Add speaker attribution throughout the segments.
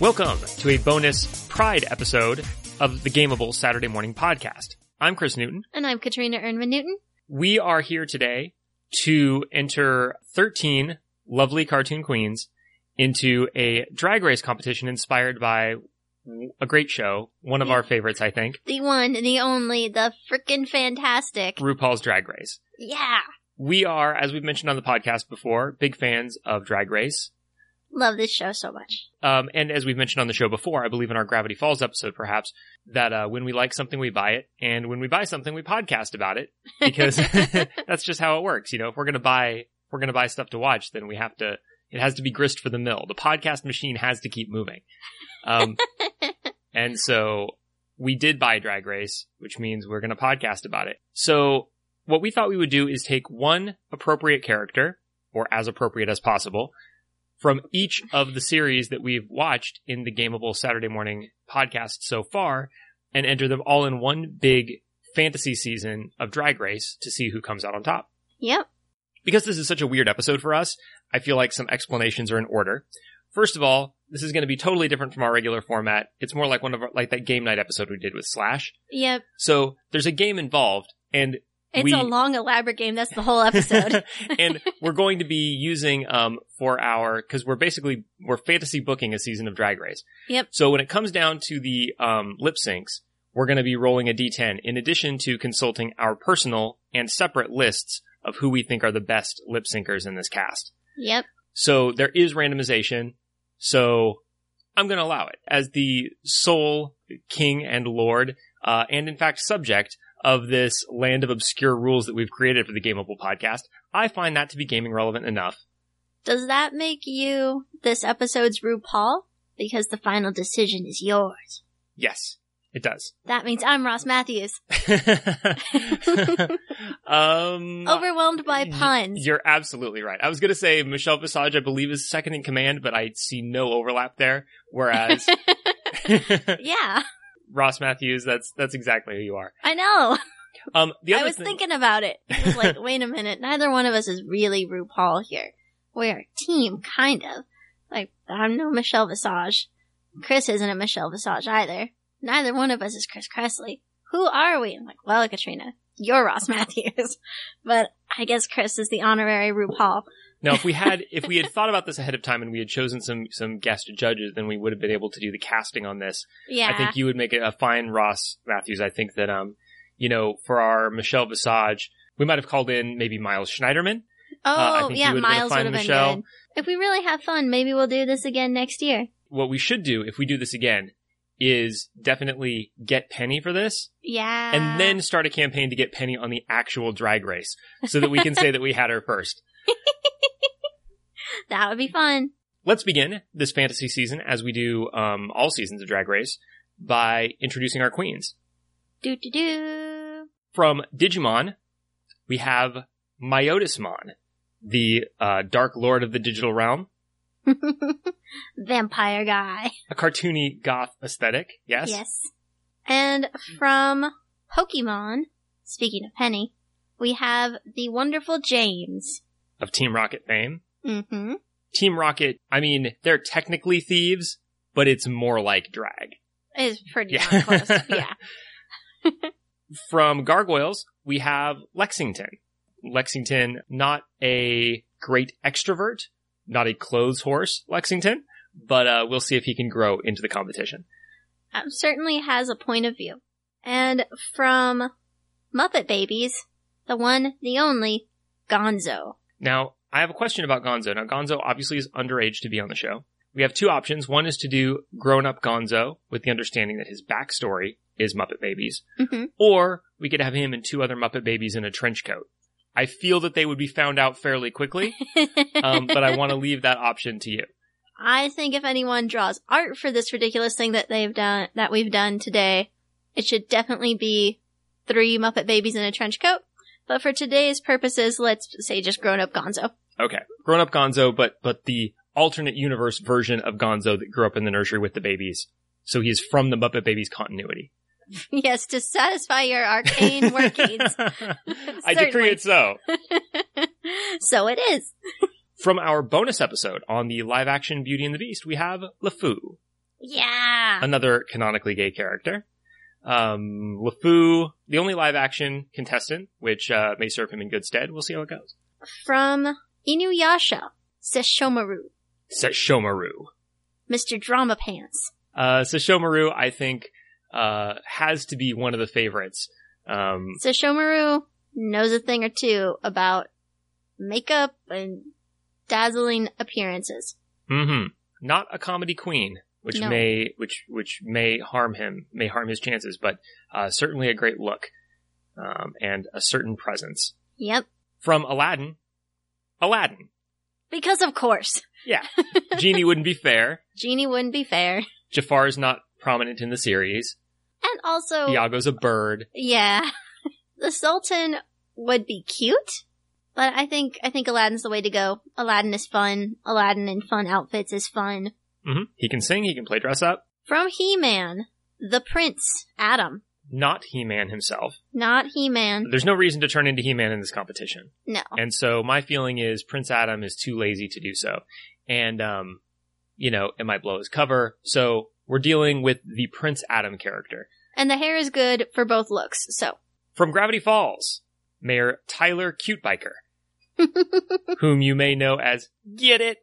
Speaker 1: Welcome to a bonus Pride episode of the Gameable Saturday Morning Podcast. I'm Chris Newton.
Speaker 2: And I'm Katrina Ernman Newton.
Speaker 1: We are here today to enter 13 lovely cartoon queens into a drag race competition inspired by a great show, one of our favorites, I think.
Speaker 2: The one, the only, the frickin' fantastic
Speaker 1: RuPaul's Drag Race.
Speaker 2: Yeah.
Speaker 1: We are, as we've mentioned on the podcast before, big fans of Drag Race.
Speaker 2: Love this show so much.
Speaker 1: And as we've mentioned on the show before, I believe in our Gravity Falls episode perhaps, that when we like something, we buy it. And when we buy something, we podcast about it. Because that's just how it works. You know, if we're going to buy stuff to watch, then it has to be grist for the mill. The podcast machine has to keep moving. And so we did buy Drag Race, which means we're going to podcast about it. So what we thought we would do is take one appropriate character, or as appropriate as possible, from each of the series that we've watched in the Gameable Saturday Morning Podcast so far, and enter them all in one big fantasy season of Drag Race to see who comes out on top.
Speaker 2: Yep.
Speaker 1: Because this is such a weird episode for us, I feel like some explanations are in order. First of all, this is going to be totally different from our regular format. It's more like like that game night episode we did with Slash.
Speaker 2: Yep.
Speaker 1: So there's a game involved, and
Speaker 2: it's a long, elaborate game. That's the whole episode.
Speaker 1: And we're going to be using, because we're fantasy booking a season of Drag Race.
Speaker 2: Yep.
Speaker 1: So when it comes down to the, lip syncs, we're going to be rolling a D10 in addition to consulting our personal and separate lists of who we think are the best lip syncers in this cast.
Speaker 2: Yep.
Speaker 1: So there is randomization. So I'm going to allow it as the sole king and lord, and in fact subject of this land of obscure rules that we've created for the Gameable Podcast. I find that to be gaming relevant enough.
Speaker 2: Does that make you this episode's RuPaul? Because the final decision is yours.
Speaker 1: Yes, it does.
Speaker 2: That means I'm Ross Matthews. Overwhelmed by puns.
Speaker 1: You're absolutely right. I was going to say Michelle Visage, I believe, is second in command, but I see no overlap there. Whereas,
Speaker 2: yeah.
Speaker 1: Ross Matthews, that's exactly who you are.
Speaker 2: I know.
Speaker 1: I
Speaker 2: was thinking about it. I was like, wait a minute. Neither one of us is really RuPaul here. We're a team, kind of. Like, I'm no Michelle Visage. Chris isn't a Michelle Visage either. Neither one of us is Chris Kressley. Who are we? I'm like, well, Katrina, you're Ross Matthews. But I guess Chris is the honorary RuPaul.
Speaker 1: Now, if we had thought about this ahead of time and we had chosen some guest judges, then we would have been able to do the casting on this.
Speaker 2: Yeah.
Speaker 1: I think you would make it a fine Ross Matthews. I think that, for our Michelle Visage, we might have called in maybe Miles Schneiderman.
Speaker 2: Oh, yeah, Miles would have been good. If we really have fun, maybe we'll do this again next year.
Speaker 1: What we should do, if we do this again, is definitely get Penny for this.
Speaker 2: Yeah.
Speaker 1: And then start a campaign to get Penny on the actual Drag Race so that we can say that we had her first.
Speaker 2: That would be fun.
Speaker 1: Let's begin this fantasy season, as we do all seasons of Drag Race, by introducing our queens.
Speaker 2: Do.
Speaker 1: From Digimon, we have Myotismon, the Dark Lord of the Digital Realm.
Speaker 2: Vampire guy.
Speaker 1: A cartoony goth aesthetic, yes?
Speaker 2: Yes. And from Pokemon, speaking of Penny, we have the wonderful James.
Speaker 1: Of Team Rocket fame.
Speaker 2: Mm-hmm.
Speaker 1: Team Rocket, I mean, they're technically thieves, but it's more like drag.
Speaker 2: It's pretty darn close, yeah.
Speaker 1: From Gargoyles, we have Lexington. Lexington, not a great extrovert, not a clothes horse, Lexington, but we'll see if he can grow into the competition.
Speaker 2: Certainly has a point of view. And from Muppet Babies, the one, the only, Gonzo.
Speaker 1: Now, I have a question about Gonzo. Now, Gonzo obviously is underage to be on the show. We have two options. One is to do grown-up Gonzo with the understanding that his backstory is Muppet Babies.
Speaker 2: Mm-hmm.
Speaker 1: Or we could have him and two other Muppet Babies in a trench coat. I feel that they would be found out fairly quickly, but I want to leave that option to you.
Speaker 2: I think if anyone draws art for this ridiculous thing that we've done today, it should definitely be 3 Muppet Babies in a trench coat. But for today's purposes, let's say just grown-up Gonzo.
Speaker 1: Okay. Grown-up Gonzo, but the alternate universe version of Gonzo that grew up in the nursery with the babies. So he is from the Muppet Babies continuity.
Speaker 2: Yes, to satisfy your arcane workings.
Speaker 1: I decree it so.
Speaker 2: So it is.
Speaker 1: From our bonus episode on the live-action Beauty and the Beast, we have LeFou.
Speaker 2: Yeah.
Speaker 1: another canonically gay character. LeFou, the only live-action contestant, which may serve him in good stead. We'll see how it goes.
Speaker 2: From Inuyasha, Sesshomaru.
Speaker 1: Sesshomaru.
Speaker 2: Mr. Drama Pants.
Speaker 1: Sesshomaru, I think, has to be one of the favorites.
Speaker 2: Sesshomaru knows a thing or two about makeup and dazzling appearances.
Speaker 1: Mm-hmm. Not a comedy queen, which
Speaker 2: No.
Speaker 1: may harm him, may harm his chances, but certainly a great look, and a certain presence.
Speaker 2: Yep.
Speaker 1: From Aladdin.
Speaker 2: Because of course.
Speaker 1: Yeah. Genie wouldn't be fair.
Speaker 2: Genie wouldn't be fair.
Speaker 1: Jafar's not prominent in the series.
Speaker 2: And also,
Speaker 1: Iago's a bird.
Speaker 2: yeah, the Sultan would be cute, but I think Aladdin's the way to go. Aladdin is fun. Aladdin in fun outfits is fun.
Speaker 1: Mm-hmm. He can sing, he can play dress up.
Speaker 2: From He-Man, the Prince Adam.
Speaker 1: Not He-Man himself.
Speaker 2: Not He-Man.
Speaker 1: There's no reason to turn into He-Man in this competition.
Speaker 2: No.
Speaker 1: And so my feeling is Prince Adam is too lazy to do so. And, it might blow his cover. So we're dealing with the Prince Adam character.
Speaker 2: And the hair is good for both looks, so.
Speaker 1: From Gravity Falls, Mayor Tyler Cutebiker, whom you may know as Get It.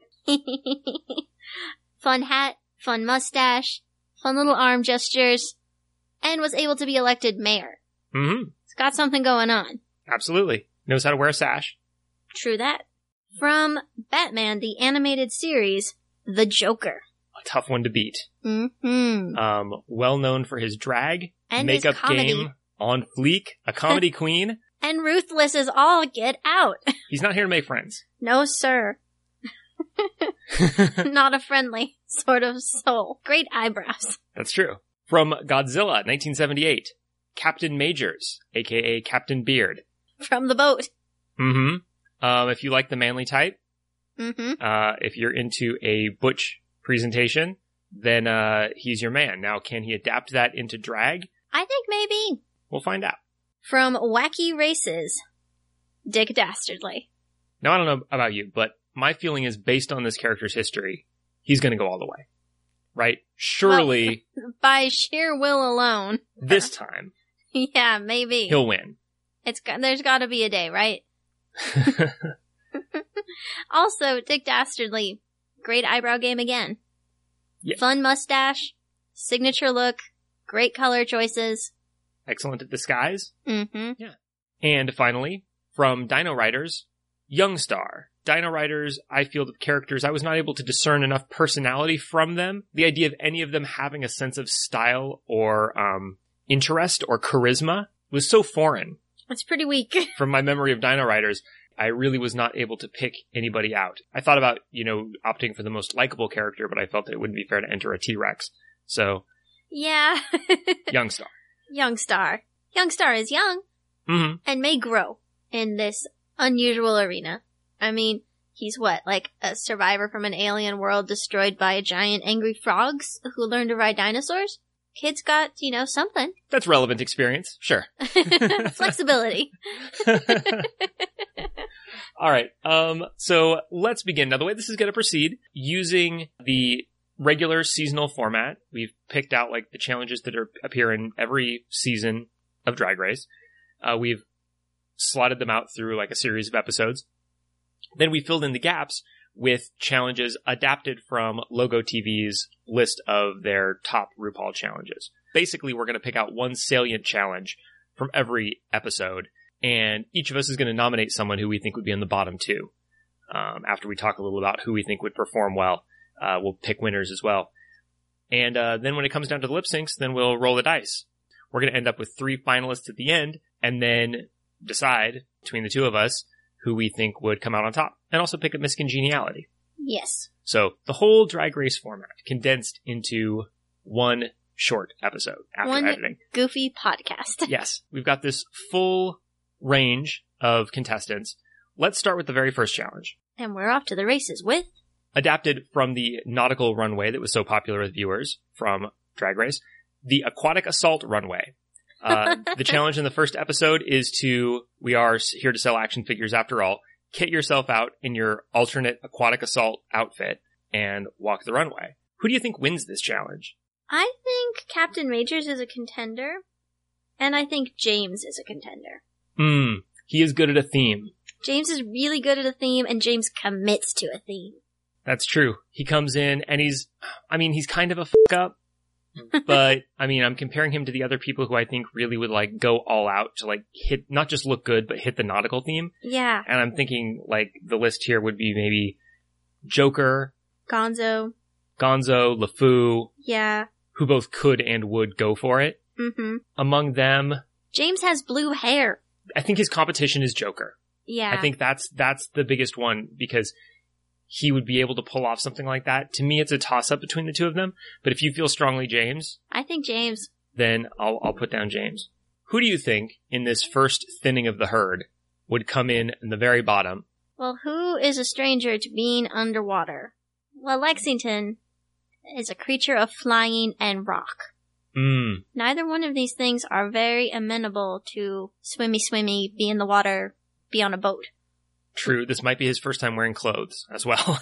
Speaker 2: Fun hat, fun mustache, fun little arm gestures, and was able to be elected mayor.
Speaker 1: Mm-hmm.
Speaker 2: It's got something going on.
Speaker 1: Absolutely. Knows how to wear a sash.
Speaker 2: True that. From Batman, the animated series, The Joker.
Speaker 1: A tough one to beat.
Speaker 2: Mm-hmm.
Speaker 1: Well known for his drag,
Speaker 2: And
Speaker 1: makeup
Speaker 2: his comedy.
Speaker 1: game, on fleek, a comedy queen.
Speaker 2: And ruthless as all get out.
Speaker 1: He's not here to make friends.
Speaker 2: No, sir. Not a friendly sort of soul. Great eyebrows.
Speaker 1: That's true. From Godzilla, 1978, Captain Majors, aka Captain Beard.
Speaker 2: From the boat.
Speaker 1: Mm-hmm. If you like the manly type,
Speaker 2: Mm-hmm.
Speaker 1: if you're into a butch presentation, then he's your man. Now, can he adapt that into drag?
Speaker 2: I think maybe.
Speaker 1: We'll find out.
Speaker 2: From Wacky Races, Dick Dastardly.
Speaker 1: Now, I don't know about you, but my feeling is based on this character's history, he's going to go all the way. Right? Surely,
Speaker 2: By sheer will alone.
Speaker 1: this time,
Speaker 2: Yeah, maybe.
Speaker 1: he'll win.
Speaker 2: There's gotta be a day, right? Also, Dick Dastardly, great eyebrow game again.
Speaker 1: Yeah.
Speaker 2: Fun mustache, signature look, great color choices.
Speaker 1: Excellent at disguise.
Speaker 2: Mm-hmm.
Speaker 1: And finally, from Dino Riders, Youngstar. Dino Riders, I feel the characters, I was not able to discern enough personality from them. The idea of any of them having a sense of style or interest or charisma was so foreign.
Speaker 2: It's pretty weak.
Speaker 1: From my memory of Dino Riders, I really was not able to pick anybody out. I thought about, opting for the most likable character, but I felt that it wouldn't be fair to enter a T-Rex. So,
Speaker 2: Yeah.
Speaker 1: Youngstar.
Speaker 2: Youngstar. Youngstar is young
Speaker 1: Mm-hmm.
Speaker 2: and may grow in this unusual arena. I mean, he's what, like a survivor from an alien world destroyed by giant angry frogs who learned to ride dinosaurs? Kid's got, something.
Speaker 1: That's relevant experience. Sure.
Speaker 2: Flexibility.
Speaker 1: All right. So let's begin. Now, the way this is going to proceed, using the regular seasonal format, we've picked out the challenges that appear in every season of Drag Race. We've slotted them out through a series of episodes. Then we filled in the gaps with challenges adapted from Logo TV's list of their top RuPaul challenges. Basically, we're going to pick out one salient challenge from every episode, and each of us is going to nominate someone who we think would be in the bottom two. After we talk a little about who we think would perform well, we'll pick winners as well. And then when it comes down to the lip syncs, then we'll roll the dice. We're going to end up with 3 finalists at the end, and then decide between the two of us who we think would come out on top, and also pick a Miss Congeniality.
Speaker 2: Yes.
Speaker 1: So the whole Drag Race format condensed into one short episode after editing.
Speaker 2: Goofy podcast.
Speaker 1: Yes, we've got this full range of contestants. Let's start with the very first challenge.
Speaker 2: And we're off to the races with...
Speaker 1: Adapted from the nautical runway that was so popular with viewers from Drag Race, the aquatic assault runway. The challenge in the first episode is we are here to sell action figures after all, kit yourself out in your alternate aquatic assault outfit and walk the runway. Who do you think wins this challenge?
Speaker 2: I think Captain Majors is a contender, and I think James is a contender.
Speaker 1: He is good at a theme.
Speaker 2: James is really good at a theme, and James commits to a theme.
Speaker 1: That's true. He comes in, and he's kind of a fuck up, but, I'm comparing him to the other people who I think really would, like, go all out to, like, hit, not just look good, but hit the nautical theme.
Speaker 2: Yeah.
Speaker 1: And I'm thinking, like, the list here would be maybe Joker,
Speaker 2: Gonzo,
Speaker 1: LeFou.
Speaker 2: Yeah.
Speaker 1: Who both could and would go for it.
Speaker 2: Mm-hmm.
Speaker 1: Among them,
Speaker 2: James has blue hair.
Speaker 1: I think his competition is Joker.
Speaker 2: Yeah.
Speaker 1: I think that's the biggest one because he would be able to pull off something like that. To me, it's a toss-up between the two of them. But if you feel strongly James...
Speaker 2: I think James.
Speaker 1: Then I'll put down James. Who do you think, in this first thinning of the herd, would come in the very bottom?
Speaker 2: Well, who is a stranger to being underwater? Well, Lexington is a creature of flying and rock. Neither one of these things are very amenable to swimmy, be in the water, be on a boat.
Speaker 1: True. This might be his first time wearing clothes as well.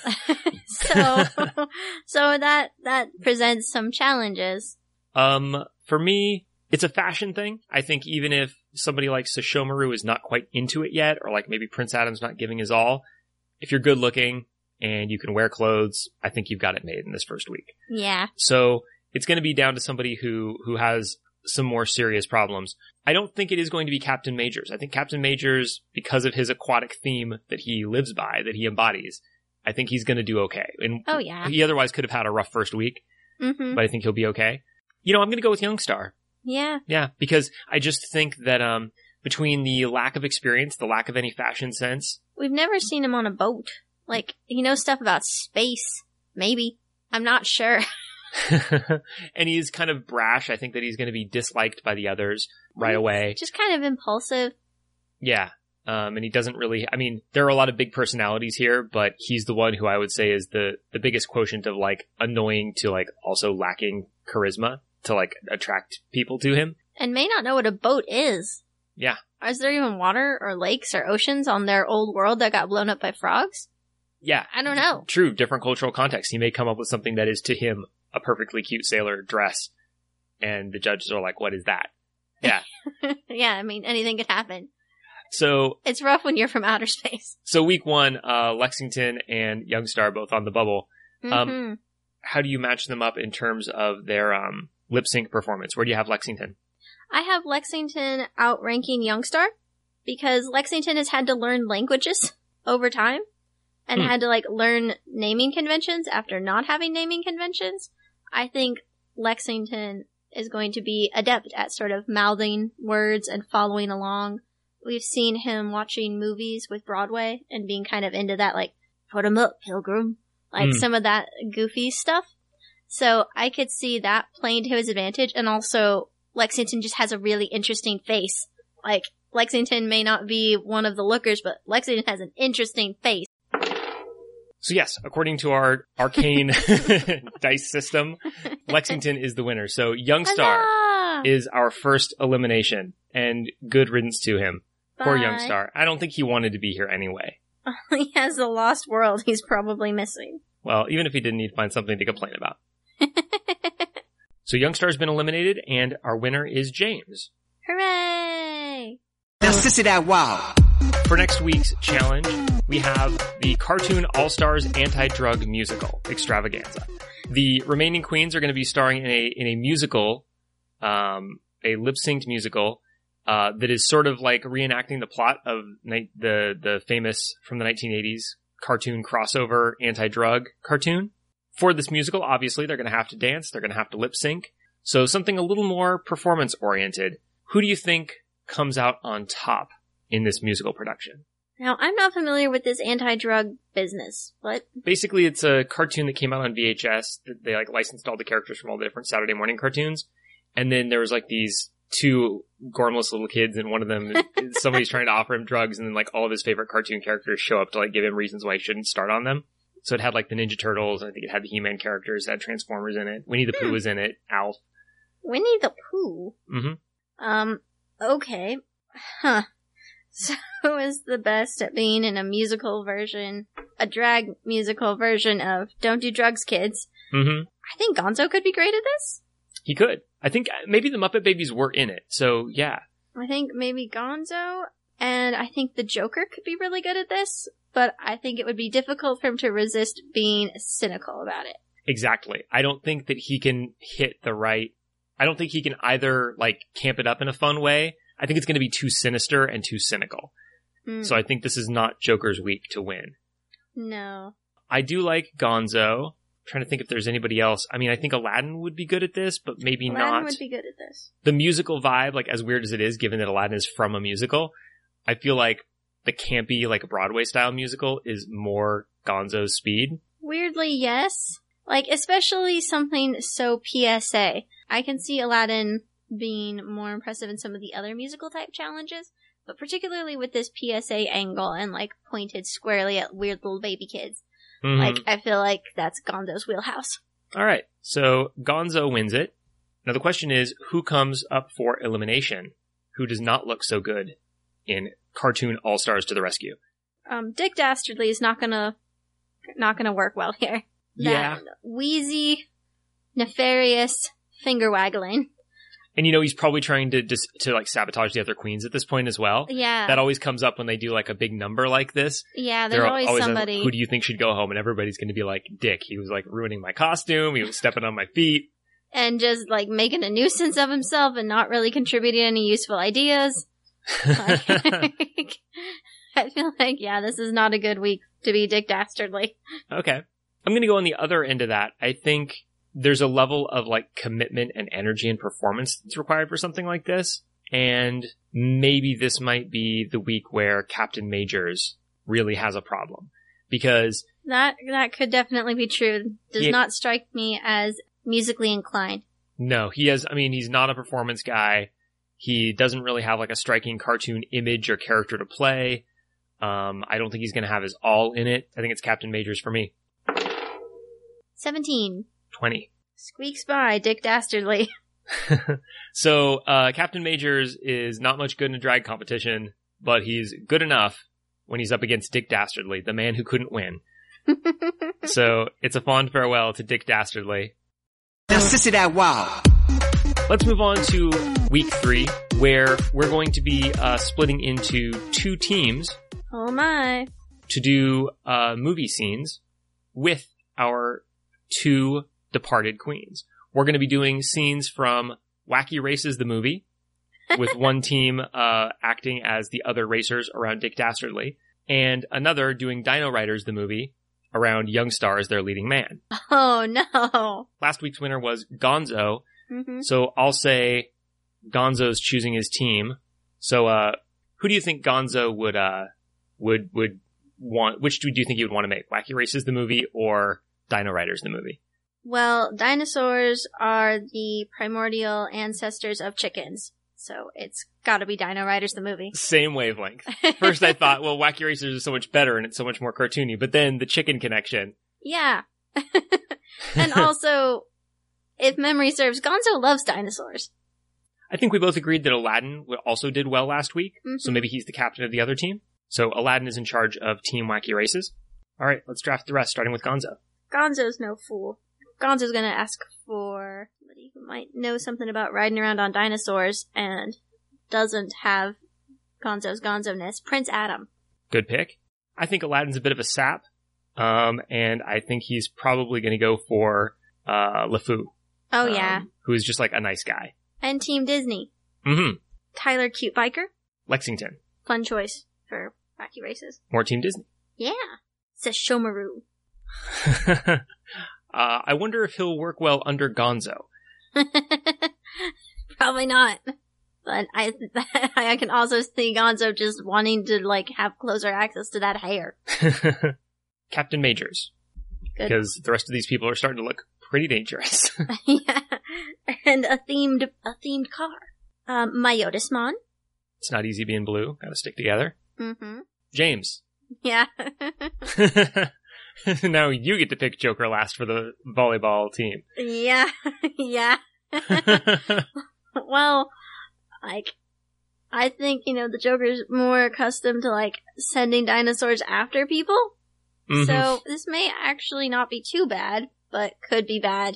Speaker 2: so that presents some challenges.
Speaker 1: For me, it's a fashion thing. I think even if somebody like Sesshomaru is not quite into it yet, or like maybe Prince Adam's not giving his all, if you're good looking and you can wear clothes, I think you've got it made in this first week.
Speaker 2: Yeah.
Speaker 1: So it's going to be down to somebody who has some more serious problems. I don't think it is going to be Captain Majors. I think Captain Majors, because of his aquatic theme that he lives by, that he embodies, I think he's going to do okay. And
Speaker 2: oh, yeah.
Speaker 1: He otherwise could have had a rough first week, but I think he'll be okay. I'm going to go with Youngstar.
Speaker 2: Yeah.
Speaker 1: Yeah, because I just think that between the lack of experience, the lack of any fashion sense...
Speaker 2: We've never seen him on a boat. Like, he knows stuff about space. Maybe. I'm not sure.
Speaker 1: And he's kind of brash. I think that he's going to be disliked by the others right away.
Speaker 2: Just kind of impulsive.
Speaker 1: Yeah. And he doesn't really... there are a lot of big personalities here, but he's the one who I would say is the biggest quotient of, like, annoying to, like, also lacking charisma to, like, attract people to him.
Speaker 2: And may not know what a boat is.
Speaker 1: Yeah.
Speaker 2: Is there even water or lakes or oceans on their old world that got blown up by frogs?
Speaker 1: Yeah.
Speaker 2: I don't know.
Speaker 1: True. Different cultural context. He may come up with something that is, to him, a perfectly cute sailor dress. And the judges are like, what is that? Yeah.
Speaker 2: Yeah, anything could happen.
Speaker 1: So
Speaker 2: it's rough when you're from outer space.
Speaker 1: So week one, Lexington and Youngstar both on the bubble.
Speaker 2: Mm-hmm.
Speaker 1: How do you match them up in terms of their lip sync performance? Where do you have Lexington?
Speaker 2: I have Lexington outranking Youngstar because Lexington has had to learn languages over time and had to like learn naming conventions after not having naming conventions. I think Lexington is going to be adept at sort of mouthing words and following along. We've seen him watching movies with Broadway and being kind of into that, like, put 'em up, Pilgrim. Like, some of that goofy stuff. So I could see that playing to his advantage. And also, Lexington just has a really interesting face. Like, Lexington may not be one of the lookers, but Lexington has an interesting face.
Speaker 1: So yes, according to our arcane dice system, Lexington is the winner. So Youngstar is our first elimination. And good riddance to him.
Speaker 2: Bye.
Speaker 1: Poor Youngstar. I don't think he wanted to be here anyway.
Speaker 2: He has the lost world he's probably missing.
Speaker 1: Well, even if he didn't, he'd find something to complain about. So Youngstar's been eliminated, and our winner is James.
Speaker 2: Hooray!
Speaker 3: Now sissy that wow.
Speaker 1: For next week's challenge, we have the Cartoon All-Stars Anti-Drug Musical Extravaganza. The remaining queens are going to be starring in a musical, a lip-synced musical, that is sort of like reenacting the plot of the famous, from the 1980s, cartoon crossover anti-drug cartoon. For this musical, obviously, they're going to have to dance, they're going to have to lip sync. So something a little more performance-oriented. Who do you think comes out on top in this musical production?
Speaker 2: Now, I'm not familiar with this anti-drug business. What?
Speaker 1: Basically, it's a cartoon that came out on VHS. They like licensed all the characters from all the different Saturday morning cartoons. And then there was like these two gormless little kids, and one of them, somebody's trying to offer him drugs, and then like all of his favorite cartoon characters show up to like give him reasons why he shouldn't start on them. So it had like the Ninja Turtles, and I think it had the He-Man characters, it had Transformers in it. Winnie the Pooh was in it, Alf.
Speaker 2: Winnie the Pooh?
Speaker 1: Mm-hmm.
Speaker 2: Okay. Huh. So is the best at being in a musical version, a drag musical version of Don't Do Drugs, Kids,
Speaker 1: Mm-hmm.
Speaker 2: I think Gonzo could be great at this.
Speaker 1: He could. I think maybe the Muppet Babies were in it. So, yeah.
Speaker 2: I think maybe Gonzo, and I think the Joker could be really good at this, but I think it would be difficult for him to resist being cynical about it.
Speaker 1: Exactly. I don't think that he can hit the right... I don't think he can either, like, camp it up in a fun way. I think it's going to be too sinister and too cynical. So I think this is not Joker's week to win.
Speaker 2: No.
Speaker 1: I do like Gonzo. I'm trying to think if there's anybody else. I mean, I think Aladdin would be good at this, but maybe not.
Speaker 2: Aladdin would be good at this.
Speaker 1: The musical vibe, like, as weird as it is, given that Aladdin is from a musical, I feel like the campy, like, Broadway-style musical is more Gonzo's speed.
Speaker 2: Weirdly, yes. Like, especially something so PSA. I can see Aladdin being more impressive in some of the other musical-type challenges, but particularly with this PSA angle and, like, pointed squarely at weird little baby kids.
Speaker 1: Mm-hmm.
Speaker 2: Like, I feel like that's Gonzo's wheelhouse.
Speaker 1: All right, so Gonzo wins it. Now the question is, who comes up for elimination? Who does not look so good in Cartoon All-Stars to the Rescue?
Speaker 2: Dick Dastardly is not gonna work well here.
Speaker 1: Yeah.
Speaker 2: That wheezy, nefarious finger waggling.
Speaker 1: And you know, he's probably trying to like sabotage the other queens at this point as well.
Speaker 2: Yeah.
Speaker 1: That always comes up when they do like a big number like this.
Speaker 2: Yeah, there's always somebody.
Speaker 1: Like, who do you think should go home? And everybody's going to be like, Dick. He was like ruining my costume. He was stepping on my feet.
Speaker 2: And just like making a nuisance of himself and not really contributing any useful ideas. Like, I feel like, yeah, this is not a good week to be Dick Dastardly.
Speaker 1: Okay. I'm going to go on the other end of that. I think there's a level of like commitment and energy and performance that's required for something like this. And maybe this might be the week where Captain Majors really has a problem. Because
Speaker 2: that could definitely be true. Does not strike me as musically inclined.
Speaker 1: No, he's not a performance guy. He doesn't really have like a striking cartoon image or character to play. I don't think he's going to have his all in it. I think it's Captain Majors for me.
Speaker 2: 17.
Speaker 1: 20.
Speaker 2: Squeaks by, Dick Dastardly.
Speaker 1: So, Captain Majors is not much good in a drag competition, but he's good enough when he's up against Dick Dastardly, the man who couldn't win. So, it's a fond farewell to Dick Dastardly.
Speaker 3: Now, sissy that wow.
Speaker 1: Let's move on to week 3, where we're going to be splitting into 2 teams.
Speaker 2: Oh my.
Speaker 1: To do movie scenes with our 2 departed queens. We're going to be doing scenes from Wacky Races the movie, with one team acting as the other racers around Dick Dastardly, and another doing Dino Riders the movie around Young Star as their leading man.
Speaker 2: Oh no.
Speaker 1: Last week's winner was Gonzo,
Speaker 2: Mm-hmm.
Speaker 1: so I'll say Gonzo's choosing his team. So who do you think Gonzo would want? Which do you think he would want to make? Wacky Races the movie or Dino Riders the movie?
Speaker 2: Well, dinosaurs are the primordial ancestors of chickens, so it's gotta be Dino Riders the movie.
Speaker 1: Same wavelength. First I thought, well, Wacky Racers is so much better and it's so much more cartoony, but then the chicken connection.
Speaker 2: Yeah. And also, if memory serves, Gonzo loves dinosaurs.
Speaker 1: I think we both agreed that Aladdin also did well last week, so maybe he's the captain of the other team. So Aladdin is in charge of Team Wacky Races. All right, let's draft the rest, starting with Gonzo.
Speaker 2: Gonzo's no fool. Gonzo's gonna ask for somebody who might know something about riding around on dinosaurs and doesn't have Gonzo's Gonzo-ness. Prince Adam.
Speaker 1: Good pick. I think Aladdin's a bit of a sap, and I think he's probably going to go for LeFou.
Speaker 2: Oh, yeah.
Speaker 1: Who is just like a nice guy.
Speaker 2: And Team Disney.
Speaker 1: Mm-hmm.
Speaker 2: Tyler Cute Biker.
Speaker 1: Lexington.
Speaker 2: Fun choice for Wacky Races.
Speaker 1: More Team Disney.
Speaker 2: Yeah. Sashomaru.
Speaker 1: I wonder if he'll work well under Gonzo.
Speaker 2: Probably not. But I can also see Gonzo just wanting to like have closer access to that hair.
Speaker 1: Captain Majors.
Speaker 2: Good.
Speaker 1: Because the rest of these people are starting to look pretty dangerous.
Speaker 2: Yeah. And a themed car. Myotismon.
Speaker 1: It's not easy being blue. Gotta stick together.
Speaker 2: Mm-hmm.
Speaker 1: James.
Speaker 2: Yeah.
Speaker 1: Now you get to pick Joker last for the volleyball team.
Speaker 2: Yeah. Yeah. Well, like, I think, the Joker's more accustomed to, like, sending dinosaurs after people.
Speaker 1: Mm-hmm.
Speaker 2: So this may actually not be too bad. but could be bad.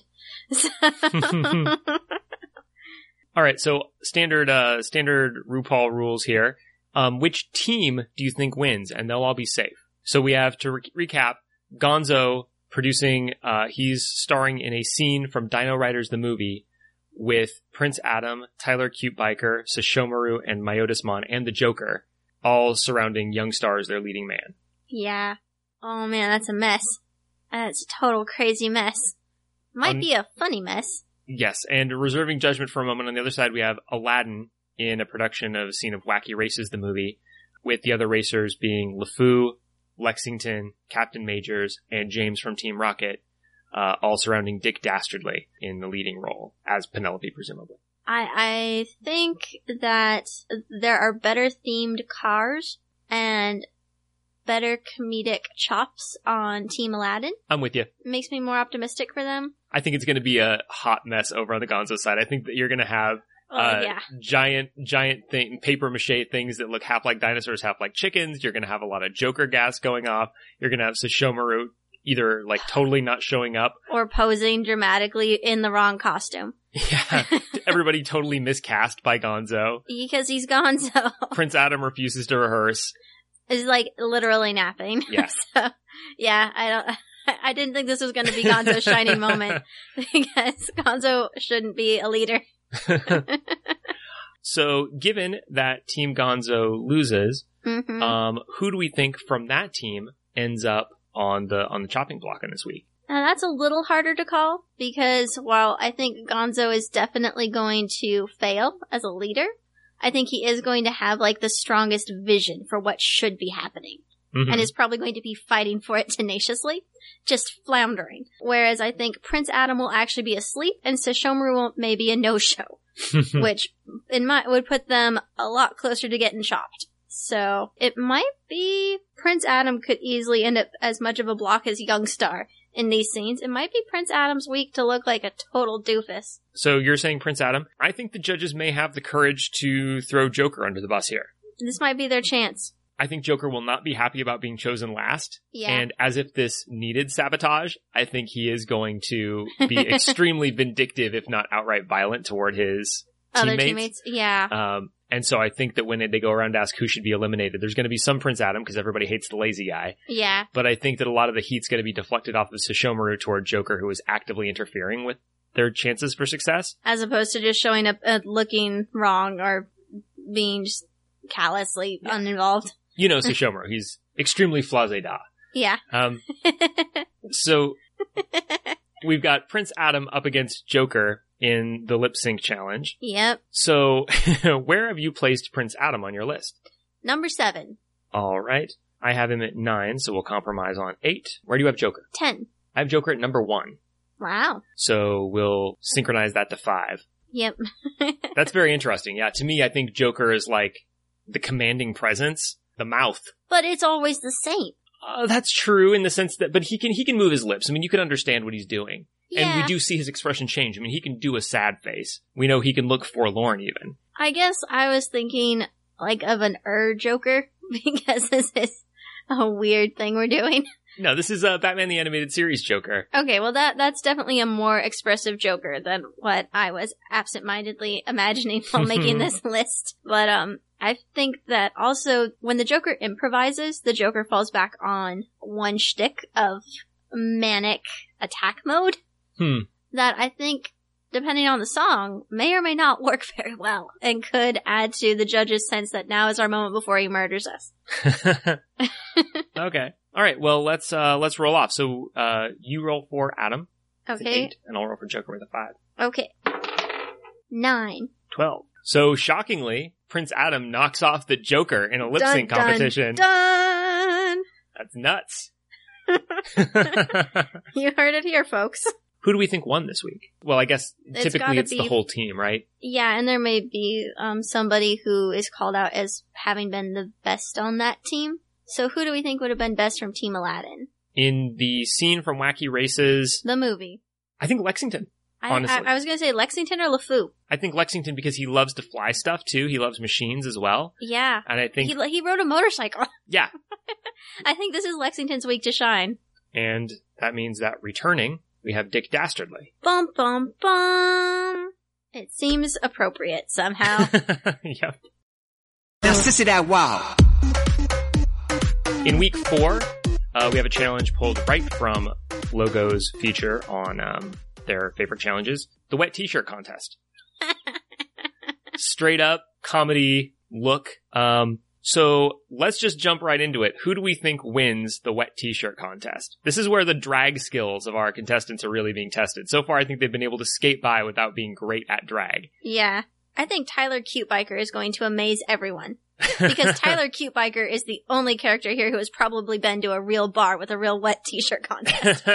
Speaker 1: All right, so standard RuPaul rules here. Which team do you think wins? And they'll all be safe. So we have to recap. Gonzo producing, he's starring in a scene from Dino Riders the movie with Prince Adam, Tyler Cute Biker, Sashomaru, and Myotismon, and the Joker, all surrounding young stars, their leading man.
Speaker 2: Yeah. Oh man, that's a mess. That's a total crazy mess. Might be a funny mess.
Speaker 1: Yes, and reserving judgment for a moment, on the other side we have Aladdin in a production of a scene of Wacky Races the movie, with the other racers being LeFou, Lexington, Captain Majors, and James from Team Rocket, all surrounding Dick Dastardly in the leading role, as Penelope presumably.
Speaker 2: I think that there are better themed cars and better comedic chops on Team Aladdin.
Speaker 1: I'm with you.
Speaker 2: It makes me more optimistic for them.
Speaker 1: I think it's going to be a hot mess over on the Gonzo side. I think that you're going to have giant thing, paper mache things that look half like dinosaurs, half like chickens. You're going to have a lot of Joker gas going off. You're going to have Sashomaru either like totally not showing up
Speaker 2: or posing dramatically in the wrong costume.
Speaker 1: Yeah, everybody totally miscast by Gonzo
Speaker 2: because he's Gonzo.
Speaker 1: Prince Adam refuses to rehearse.
Speaker 2: Is like literally napping.
Speaker 1: Yes.
Speaker 2: So, yeah, I didn't think this was going to be Gonzo's shining moment because Gonzo shouldn't be a leader.
Speaker 1: So, given that Team Gonzo loses, who do we think from that team ends up on the chopping block in this week?
Speaker 2: Now that's a little harder to call because while I think Gonzo is definitely going to fail as a leader, I think he is going to have like the strongest vision for what should be happening. And is probably going to be fighting for it tenaciously, just floundering. Whereas I think Prince Adam will actually be asleep and Sashomaru will maybe a no-show, which would put them a lot closer to getting chopped. So it might be Prince Adam could easily end up as much of a block as Youngstar in these scenes. It might be Prince Adam's week to look like a total doofus.
Speaker 1: So you're saying Prince Adam? I think the judges may have the courage to throw Joker under the bus here.
Speaker 2: This might be their chance.
Speaker 1: I think Joker will not be happy about being chosen last.
Speaker 2: Yeah.
Speaker 1: And as if this needed sabotage, I think he is going to be extremely vindictive, if not outright violent, toward his
Speaker 2: other teammates. Yeah.
Speaker 1: And so I think that when they go around to ask who should be eliminated, there's going to be some Prince Adam because everybody hates the lazy guy.
Speaker 2: Yeah.
Speaker 1: But I think that a lot of the heat's going to be deflected off of Sashomaru toward Joker, who is actively interfering with their chances for success.
Speaker 2: As opposed to just showing up looking wrong or being just callously uninvolved.
Speaker 1: You know Sashomaru. He's extremely flazé-da.
Speaker 2: Yeah.
Speaker 1: So we've got Prince Adam up against Joker in the lip sync challenge.
Speaker 2: Yep.
Speaker 1: So where have you placed Prince Adam on your list?
Speaker 2: Number 7.
Speaker 1: All right. I have him at 9, so we'll compromise on 8. Where do you have Joker?
Speaker 2: 10.
Speaker 1: I have Joker at number 1.
Speaker 2: Wow.
Speaker 1: So we'll synchronize that to 5.
Speaker 2: Yep.
Speaker 1: That's very interesting. Yeah, to me, I think Joker is like the commanding presence, the mouth.
Speaker 2: But it's always the same.
Speaker 1: That's true in the sense that, but he can move his lips. I mean, you can understand what he's doing.
Speaker 2: Yeah.
Speaker 1: And we do see his expression change. I mean, he can do a sad face. We know he can look forlorn even.
Speaker 2: I guess I was thinking like of an Joker because this is a weird thing we're doing.
Speaker 1: No, this is Batman the Animated Series Joker.
Speaker 2: Okay, well that's definitely a more expressive Joker than what I was absentmindedly imagining while making this list. But I think that also when the Joker improvises, the Joker falls back on one shtick of manic attack mode. That I think, depending on the song, may or may not work very well and could add to the judge's sense that now is our moment before he murders us.
Speaker 1: Okay. All right. Well, let's roll off. So, you roll for Adam.
Speaker 2: Okay.
Speaker 1: 8, and I'll roll for Joker with a 5.
Speaker 2: Okay. 9.
Speaker 1: 12. So, shockingly, Prince Adam knocks off the Joker in a lip sync competition.
Speaker 2: Done!
Speaker 1: That's nuts.
Speaker 2: You heard it here, folks.
Speaker 1: Who do we think won this week? Well, I guess typically it's the whole team, right?
Speaker 2: Yeah, and there may be somebody who is called out as having been the best on that team. So who do we think would have been best from Team Aladdin?
Speaker 1: In the scene from Wacky Races...
Speaker 2: The movie.
Speaker 1: I think Lexington, honestly.
Speaker 2: I was going to say Lexington or LeFou.
Speaker 1: I think Lexington because he loves to fly stuff, too. He loves machines as well.
Speaker 2: Yeah.
Speaker 1: And I think...
Speaker 2: He rode a motorcycle.
Speaker 1: Yeah.
Speaker 2: I think this is Lexington's week to shine.
Speaker 1: And that means that returning we have Dick Dastardly.
Speaker 2: Bum, bum, bum. It seems appropriate somehow.
Speaker 1: Yep.
Speaker 3: Now, sissy that wow.
Speaker 1: In week 4, we have a challenge pulled right from Logo's feature on their favorite challenges, the wet t-shirt contest. Straight up comedy look. So let's just jump right into it. Who do we think wins the wet t-shirt contest? This is where the drag skills of our contestants are really being tested. So far, I think they've been able to skate by without being great at drag.
Speaker 2: Yeah. I think Tyler Cute Biker is going to amaze everyone. Because Tyler Cute Biker is the only character here who has probably been to a real bar with a real wet t-shirt contest.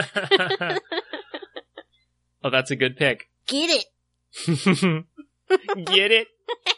Speaker 1: Oh, that's a good pick.
Speaker 2: Get it.
Speaker 1: Get it?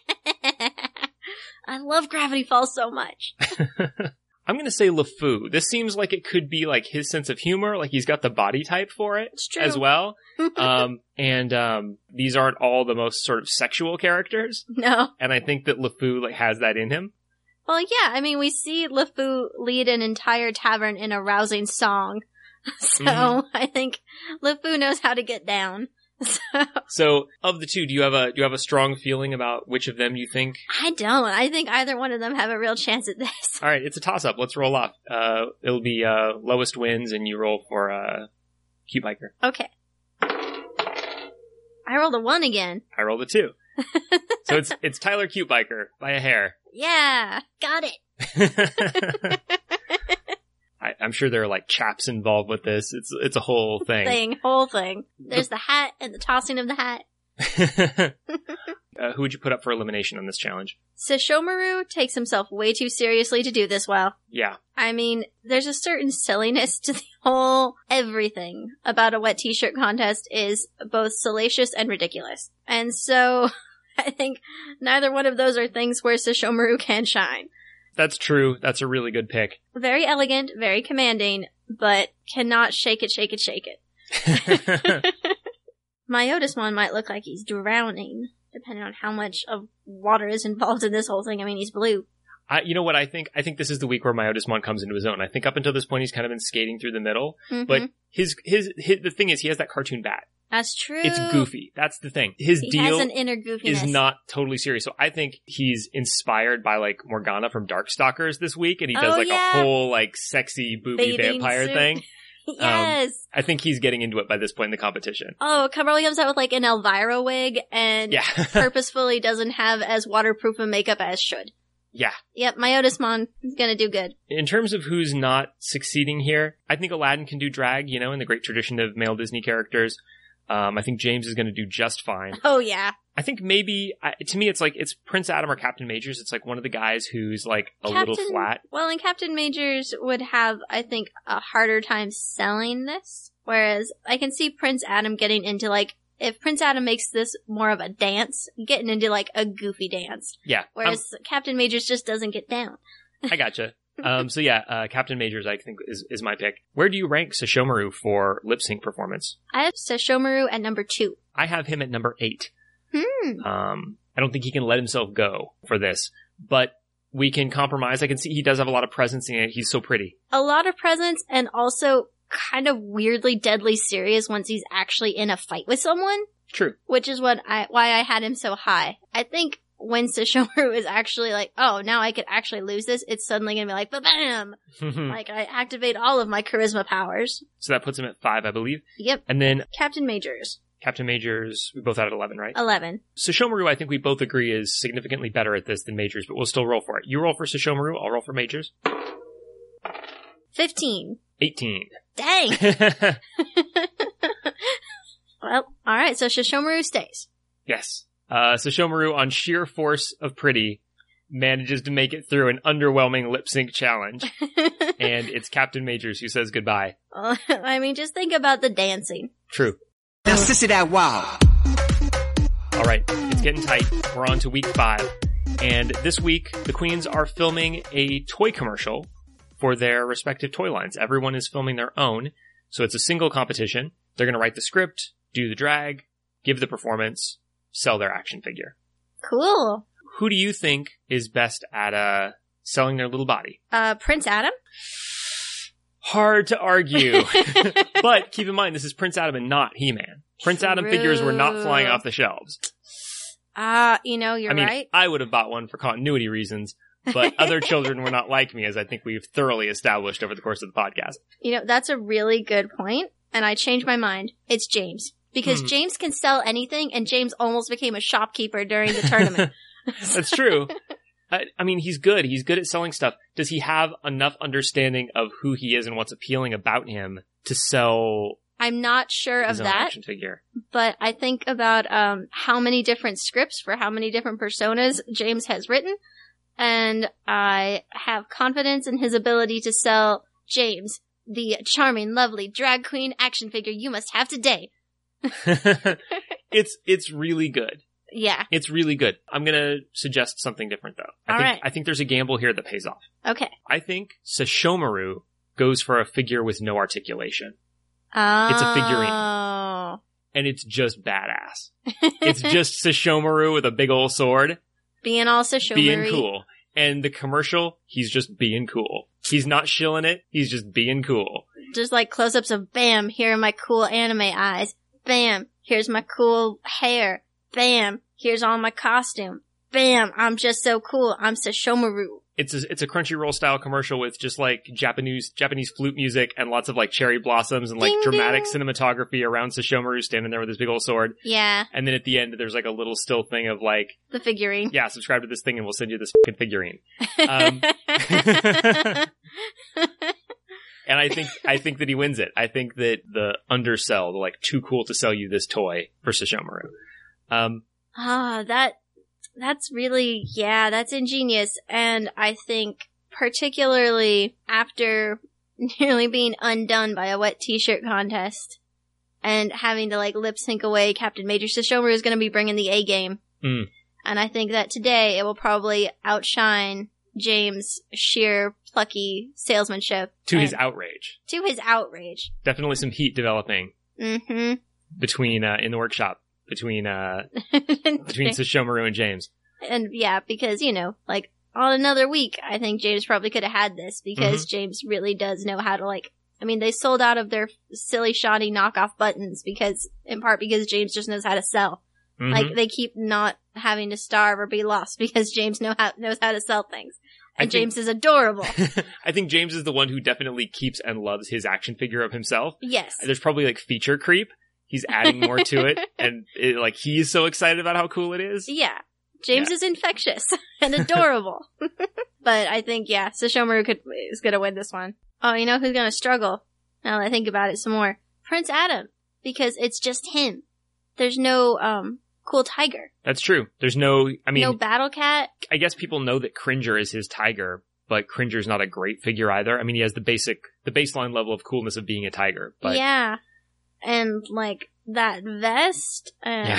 Speaker 2: I love Gravity Falls so much.
Speaker 1: I'm going to say LeFou. This seems like it could be like his sense of humor, like he's got the body type for it
Speaker 2: It's true.
Speaker 1: as well. And these aren't all the most sort of sexual characters.
Speaker 2: No.
Speaker 1: And I think that LeFou like has that in him.
Speaker 2: Well, yeah, I mean, we see LeFou lead an entire tavern in a rousing song. So I think LeFou knows how to get down.
Speaker 1: So of the two, do you have a strong feeling about which of them you think?
Speaker 2: I don't. I think either one of them have a real chance at this.
Speaker 1: All right, it's a toss up. Let's roll off. It'll be lowest wins, and you roll for Cute Biker.
Speaker 2: Okay. I rolled a 1 again.
Speaker 1: I rolled a 2. So it's Tyler Cute Biker by a hair.
Speaker 2: Yeah, got it.
Speaker 1: I'm sure there are like chaps involved with this. It's a whole thing.
Speaker 2: Whole thing. There's the hat and the tossing of the hat.
Speaker 1: Who would you put up for elimination on this challenge?
Speaker 2: Sesshomaru takes himself way too seriously to do this well.
Speaker 1: Yeah.
Speaker 2: I mean, there's a certain silliness to the whole everything about a wet t-shirt contest is both salacious and ridiculous. And so, I think neither one of those are things where Sesshomaru can shine.
Speaker 1: That's true. That's a really good pick.
Speaker 2: Very elegant, very commanding, but cannot shake it. Myotismon might look like he's drowning, depending on how much of water is involved in this whole thing. I mean, he's blue.
Speaker 1: You know what I think? I think this is the week where Myotismon comes into his own. I think up until this point he's kind of been skating through the middle, but his the thing is he has that cartoon bat.
Speaker 2: That's true.
Speaker 1: It's goofy. That's the thing. His
Speaker 2: He
Speaker 1: deal
Speaker 2: has an inner goofiness.
Speaker 1: is not totally serious. So I think he's inspired by like Morgana from Darkstalkers this week, and he does a whole like sexy booby
Speaker 2: Bathing
Speaker 1: vampire
Speaker 2: suit.
Speaker 1: thing.
Speaker 2: Yes.
Speaker 1: I think he's getting into it by this point in the competition.
Speaker 2: Oh, Kimberly comes out with like an Elvira wig and
Speaker 1: Yeah.
Speaker 2: purposefully doesn't have as waterproof a makeup as should.
Speaker 1: Yeah.
Speaker 2: Yep, Myotismon is gonna do good.
Speaker 1: In terms of who's not succeeding here, I think Aladdin can do drag, you know, in the great tradition of male Disney characters. I think James is going to do just fine.
Speaker 2: Oh, yeah.
Speaker 1: I think maybe, to me, it's Prince Adam or Captain Majors. It's like one of the guys who's like a little flat.
Speaker 2: Well, and Captain Majors would have, I think, a harder time selling this. Whereas I can see Prince Adam getting into like, if Prince Adam makes this more of a dance, getting into like a goofy dance.
Speaker 1: Yeah.
Speaker 2: Whereas Captain Majors just doesn't get down.
Speaker 1: I gotcha. So yeah, Captain Majors, I think, is my pick. Where do you rank Sesshomaru for lip sync performance?
Speaker 2: I have Sesshomaru at number 2.
Speaker 1: I have him at number 8. I don't think he can let himself go for this, but we can compromise. I can see he does have a lot of presence in it. He's so pretty.
Speaker 2: A lot of presence and also kind of weirdly deadly serious once he's actually in a fight with someone.
Speaker 1: True.
Speaker 2: Which is why I had him so high. I think when Sesshomaru is actually like, oh, now I could actually lose this, it's suddenly gonna be like, ba-bam! Like, I activate all of my charisma powers.
Speaker 1: So that puts him at 5, I believe.
Speaker 2: Yep.
Speaker 1: And then
Speaker 2: Captain Majors.
Speaker 1: Captain Majors, we both had at 11, right?
Speaker 2: 11.
Speaker 1: Sesshomaru, I think we both agree, is significantly better at this than Majors, but we'll still roll for it. You roll for Sesshomaru, I'll roll for Majors.
Speaker 2: 15.
Speaker 1: 18.
Speaker 2: Dang! Well, alright, so Sesshomaru stays.
Speaker 1: Yes. Sesshomaru, on sheer force of pretty, manages to make it through an underwhelming lip sync challenge. And it's Captain Majors who says goodbye.
Speaker 2: I mean, just think about the dancing.
Speaker 1: True.
Speaker 3: Now, sissy that wow.
Speaker 1: All right, it's getting tight. We're on to week 5. And this week, the queens are filming a toy commercial for their respective toy lines. Everyone is filming their own. So it's a single competition. They're going to write the script, do the drag, give the performance, sell their action figure.
Speaker 2: Cool.
Speaker 1: Who do you think is best at selling their little body?
Speaker 2: Prince Adam?
Speaker 1: Hard to argue. But keep in mind, this is Prince Adam and not He-Man. Prince Adam figures were not flying off the shelves.
Speaker 2: You're right.
Speaker 1: I would have bought one for continuity reasons, but other children were not like me, as I think we've thoroughly established over the course of the podcast.
Speaker 2: That's a really good point, and I changed my mind. It's James. Because James can sell anything, and James almost became a shopkeeper during the tournament.
Speaker 1: That's true. He's good. He's good at selling stuff. Does he have enough understanding of who he is and what's appealing about him to sell?
Speaker 2: I'm not sure of
Speaker 1: his own
Speaker 2: that,
Speaker 1: action figure?
Speaker 2: But I think about how many different scripts for how many different personas James has written, and I have confidence in his ability to sell James, the charming, lovely drag queen action figure you must have today.
Speaker 1: It's really good.
Speaker 2: Yeah.
Speaker 1: It's really good. I'm gonna suggest something different though. I think there's a gamble here that pays off.
Speaker 2: Okay.
Speaker 1: I think Sashomaru goes for a figure with no articulation.
Speaker 2: Oh.
Speaker 1: It's a figurine. And it's just badass. It's just Sashomaru with a big old sword.
Speaker 2: Being all Sashomaru.
Speaker 1: Being cool. And the commercial, he's just being cool. He's not shilling it. He's just being cool.
Speaker 2: Just like close-ups of bam, here are my cool anime eyes. Bam, here's my cool hair. Bam, here's all my costume. Bam, I'm just so cool. I'm Sashomaru.
Speaker 1: It's a Crunchyroll style commercial with just like Japanese flute music and lots of like cherry blossoms and like
Speaker 2: Ding,
Speaker 1: dramatic
Speaker 2: ding.
Speaker 1: cinematography around Sashomaru standing there with his big old sword.
Speaker 2: Yeah,
Speaker 1: And then at the end, there's like a little still thing of like,
Speaker 2: the figurine.
Speaker 1: yeah, subscribe to this thing and we'll send you this fucking figurine. And I think that he wins it. I think that the undersell, the like too cool to sell you this toy for Sashomaru.
Speaker 2: That's really, that's ingenious. And I think particularly after nearly being undone by a wet t-shirt contest and having to like lip sync away Captain Major, Sashomaru is going to be bringing the A game.
Speaker 1: Mm.
Speaker 2: And I think that today it will probably outshine James' sheer plucky salesmanship.
Speaker 1: To his outrage.
Speaker 2: To his outrage.
Speaker 1: Definitely some heat developing.
Speaker 2: Mm-hmm.
Speaker 1: Between, in the workshop. Between Sashomaru and James.
Speaker 2: And yeah, because, like, on another week, I think James probably could have had this because James really does know how to, they sold out of their silly, shoddy knockoff buttons in part because James just knows how to sell.
Speaker 1: Mm-hmm.
Speaker 2: Like, they keep not having to starve or be lost because James knows how to sell things. And James is adorable.
Speaker 1: I think James is the one who definitely keeps and loves his action figure of himself.
Speaker 2: Yes.
Speaker 1: There's probably, like, feature creep. He's adding more to it, and he's so excited about how cool it is.
Speaker 2: Yeah. James is infectious and adorable. But I think, Sashomaru is going to win this one. Oh, you know who's going to struggle? Now that I think about it some more. Prince Adam. Because it's just him. There's no, cool tiger.
Speaker 1: That's true. There's no
Speaker 2: Battle Cat.
Speaker 1: I guess people know that Cringer is his tiger, but Cringer's not a great figure either. I mean, he has the baseline level of coolness of being a tiger, but.
Speaker 2: Yeah. And, that vest,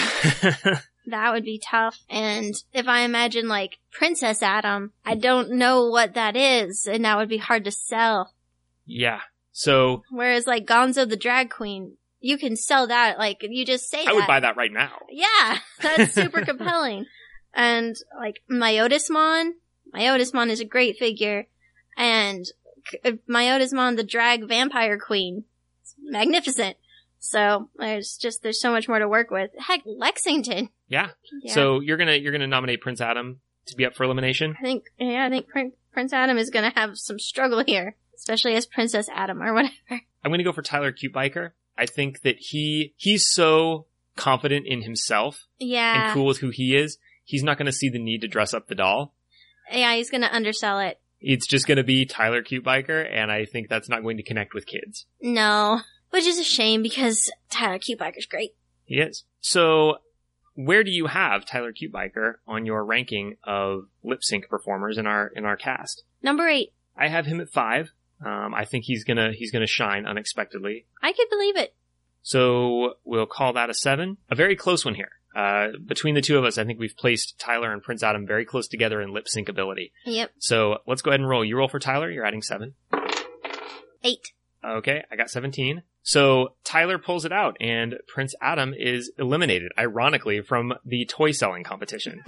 Speaker 2: that would be tough. And if I imagine, Princess Adam, I don't know what that is, and that would be hard to sell.
Speaker 1: Yeah. So.
Speaker 2: Whereas, Gonzo the Drag Queen, you can sell that, you just say
Speaker 1: I would buy that right now.
Speaker 2: Yeah, that's super compelling. And, Myotismon is a great figure. And Myotismon the Drag Vampire Queen, it's magnificent. So there's so much more to work with. Heck, Lexington.
Speaker 1: Yeah. So you're gonna nominate Prince Adam to be up for elimination?
Speaker 2: I think Prince Adam is gonna have some struggle here, especially as Princess Adam or whatever.
Speaker 1: I'm gonna go for Tyler Cute Biker. I think that he's so confident in himself and cool with who he is. He's not gonna see the need to dress up the doll.
Speaker 2: Yeah, he's gonna undersell it.
Speaker 1: It's just gonna be Tyler Cute Biker, and I think that's not going to connect with kids.
Speaker 2: No. Which is a shame because Tyler Cute Biker's great.
Speaker 1: He is. So, where do you have Tyler Cute Biker on your ranking of lip sync performers in our cast?
Speaker 2: Number 8.
Speaker 1: I have him at 5. I think he's gonna shine unexpectedly.
Speaker 2: I could believe it.
Speaker 1: So we'll call that a 7. A very close one here. Between the two of us, I think we've placed Tyler and Prince Adam very close together in lip sync ability.
Speaker 2: Yep.
Speaker 1: So let's go ahead and roll. You roll for Tyler. You're adding 7.
Speaker 2: 8.
Speaker 1: Okay, I got 17. So Tyler pulls it out, and Prince Adam is eliminated, ironically, from the toy selling competition.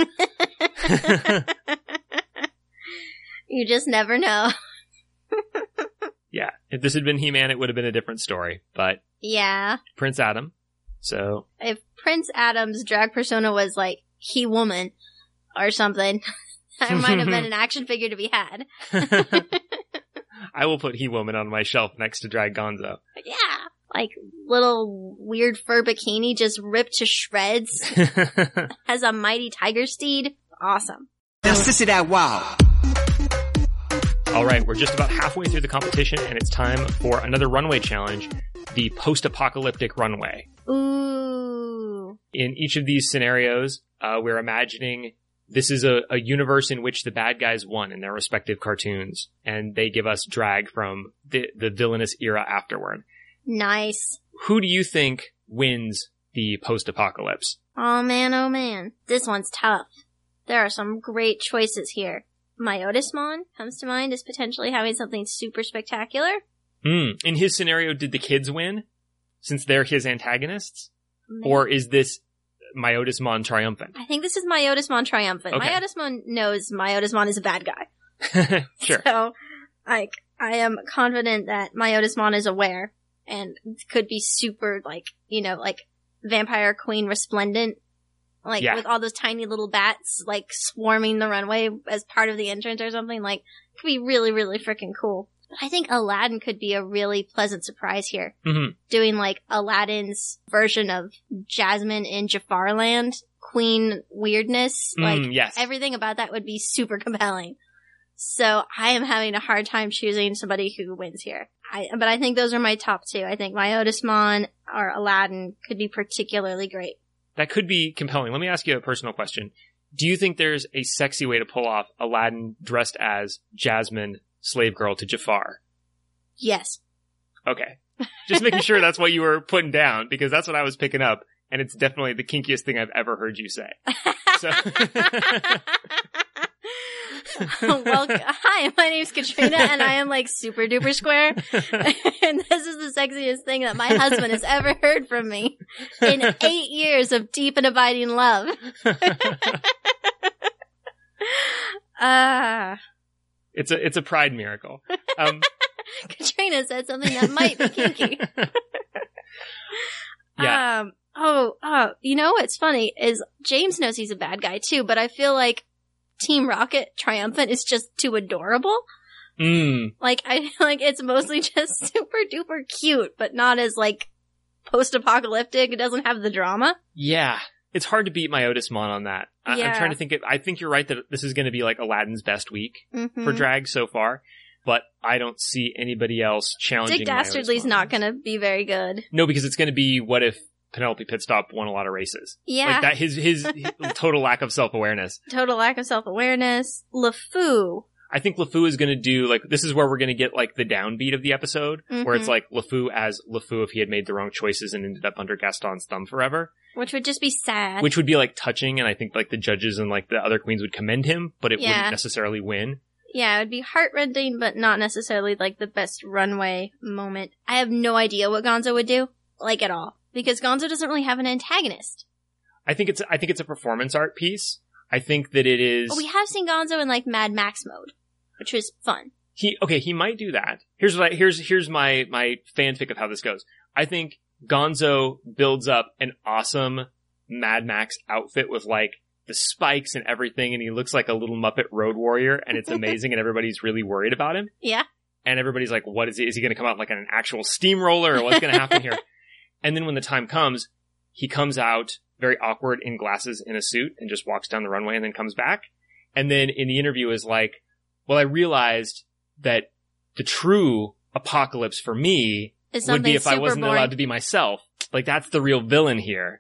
Speaker 2: You just never know.
Speaker 1: Yeah, Yeah. If this had been He-Man, it would have been a different story. But
Speaker 2: Yeah.
Speaker 1: Prince Adam. So
Speaker 2: If Prince Adam's drag persona was like He-Woman or something, there might have been an action figure to be had.
Speaker 1: I will put He-Woman on my shelf next to Drag Gonzo.
Speaker 2: Yeah. Like little weird fur bikini just ripped to shreds. Has a mighty tiger steed. Awesome.
Speaker 3: Now sissy that wow.
Speaker 1: All right, we're just about halfway through the competition, and it's time for another runway challenge, the post-apocalyptic runway.
Speaker 2: Ooh.
Speaker 1: In each of these scenarios, we're imagining this is a universe in which the bad guys won in their respective cartoons, and they give us drag from the villainous era afterward.
Speaker 2: Nice.
Speaker 1: Who do you think wins the post-apocalypse?
Speaker 2: Oh man. This one's tough. There are some great choices here. Myotismon comes to mind as potentially having something super spectacular.
Speaker 1: In his scenario, did the kids win? Since they're his antagonists?
Speaker 2: Maybe.
Speaker 1: Or is this Myotismon triumphant?
Speaker 2: I think this is Myotismon triumphant.
Speaker 1: Okay.
Speaker 2: Myotismon knows Myotismon is a bad guy.
Speaker 1: Sure.
Speaker 2: So, I am confident that Myotismon is aware and could be super, like Vampire Queen resplendent.
Speaker 1: Yeah.
Speaker 2: With all those tiny little bats, swarming the runway as part of the entrance or something. It could be really, really freaking cool. But I think Aladdin could be a really pleasant surprise here.
Speaker 1: Mm-hmm.
Speaker 2: Doing, Aladdin's version of Jasmine in Jafarland, Queen weirdness.
Speaker 1: Yes.
Speaker 2: Everything about that would be super compelling. So I am having a hard time choosing somebody who wins here. But I think those are my top two. I think Myotismon or Aladdin could be particularly great.
Speaker 1: That could be compelling. Let me ask you a personal question. Do you think there's a sexy way to pull off Aladdin dressed as Jasmine, slave girl to Jafar?
Speaker 2: Yes.
Speaker 1: Okay. Just making sure that's what you were putting down, because that's what I was picking up, and it's definitely the kinkiest thing I've ever heard you say. So.
Speaker 2: Well, hi, my name's Katrina, and I am super duper square. And this is the sexiest thing that my husband has ever heard from me in 8 years of deep and abiding love.
Speaker 1: It's a pride miracle.
Speaker 2: Katrina said something that might be kinky.
Speaker 1: Yeah.
Speaker 2: You know what's funny is James knows he's a bad guy too, but I feel like Team Rocket Triumphant is just too adorable. I feel like it's mostly just super duper cute, but not as post-apocalyptic. It doesn't have the drama.
Speaker 1: Yeah. It's hard to beat Myotismon on that. I'm trying to think I think you're right that this is going to be Aladdin's best week for drag so far, but I don't see anybody else challenging
Speaker 2: Dick Dastardly's
Speaker 1: Myotismon.
Speaker 2: not going to be very good.
Speaker 1: No, because it's going to be what if Penelope Pitstop won a lot of races.
Speaker 2: Yeah.
Speaker 1: That his total lack of self-awareness.
Speaker 2: Total lack of self-awareness. LeFou.
Speaker 1: I think LeFou is going to do, this is where we're going to get, the downbeat of the episode, where it's LeFou as LeFou if he had made the wrong choices and ended up under Gaston's thumb forever.
Speaker 2: Which would just be sad.
Speaker 1: Which would be, touching, and I think, the judges and, the other queens would commend him, but it wouldn't necessarily win.
Speaker 2: Yeah, it would be heartrending, but not necessarily, the best runway moment. I have no idea what Gonzo would do, at all. Because Gonzo doesn't really have an antagonist.
Speaker 1: I think it's a performance art piece. I think that it is.
Speaker 2: But we have seen Gonzo in Mad Max mode, which was fun.
Speaker 1: He might do that. Here's my fanfic of how this goes. I think Gonzo builds up an awesome Mad Max outfit with the spikes and everything, and he looks like a little Muppet Road Warrior, and it's amazing, and everybody's really worried about him.
Speaker 2: Yeah.
Speaker 1: And everybody's like, what is he? Is he going to come out an actual steamroller, or what's going to happen here? And then when the time comes, he comes out very awkward in glasses in a suit and just walks down the runway and then comes back. And then in the interview is well, I realized that the true apocalypse for me would be if I wasn't allowed to be myself. That's the real villain here.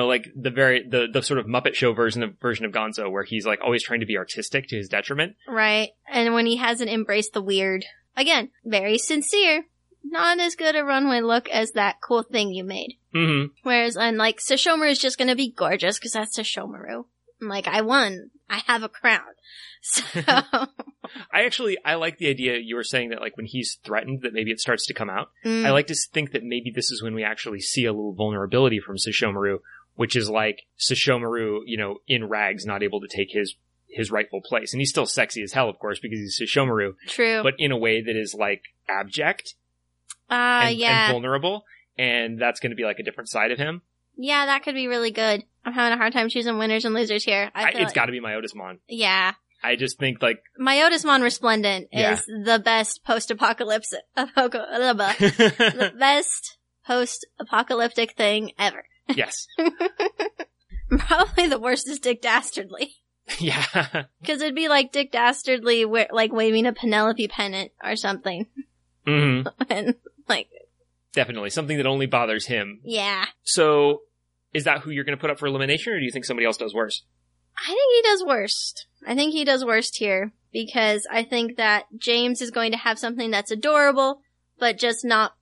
Speaker 1: The sort of Muppet Show version of Gonzo, where he's always trying to be artistic to his detriment.
Speaker 2: Right. And when he hasn't embraced the weird. Again, very sincere. Not as good a runway look as that cool thing you made.
Speaker 1: Mm-hmm.
Speaker 2: Whereas Sashomaru is just gonna be gorgeous because that's Sashomaru. I won. I have a crown. So.
Speaker 1: I like the idea you were saying that when he's threatened that maybe it starts to come out. I like to think that maybe this is when we actually see a little vulnerability from Sashomaru, which is Sashomaru, in rags, not able to take his his rightful place. And he's still sexy as hell, of course, because he's Sesshomaru,
Speaker 2: True.
Speaker 1: but in a way that is like abject and vulnerable. And that's going to be like a different side of him.
Speaker 2: Yeah, that could be really good. I'm having a hard time choosing winners and losers here.
Speaker 1: It's got to be Myotismon.
Speaker 2: Yeah.
Speaker 1: I just think like
Speaker 2: Myotismon Resplendent is the best post-apocalypse the best post-apocalyptic thing ever.
Speaker 1: Yes.
Speaker 2: Probably the worst is Dick Dastardly.
Speaker 1: Yeah.
Speaker 2: Because it'd be like Dick Dastardly like waving a Penelope pennant or something.
Speaker 1: Mm-hmm.
Speaker 2: And like
Speaker 1: definitely something that only bothers him.
Speaker 2: Yeah.
Speaker 1: So is that who you're going to put up for elimination, or do you think somebody else does worse?
Speaker 2: I think he does worst. I think he does worst here because I think that James is going to have something that's adorable, but just not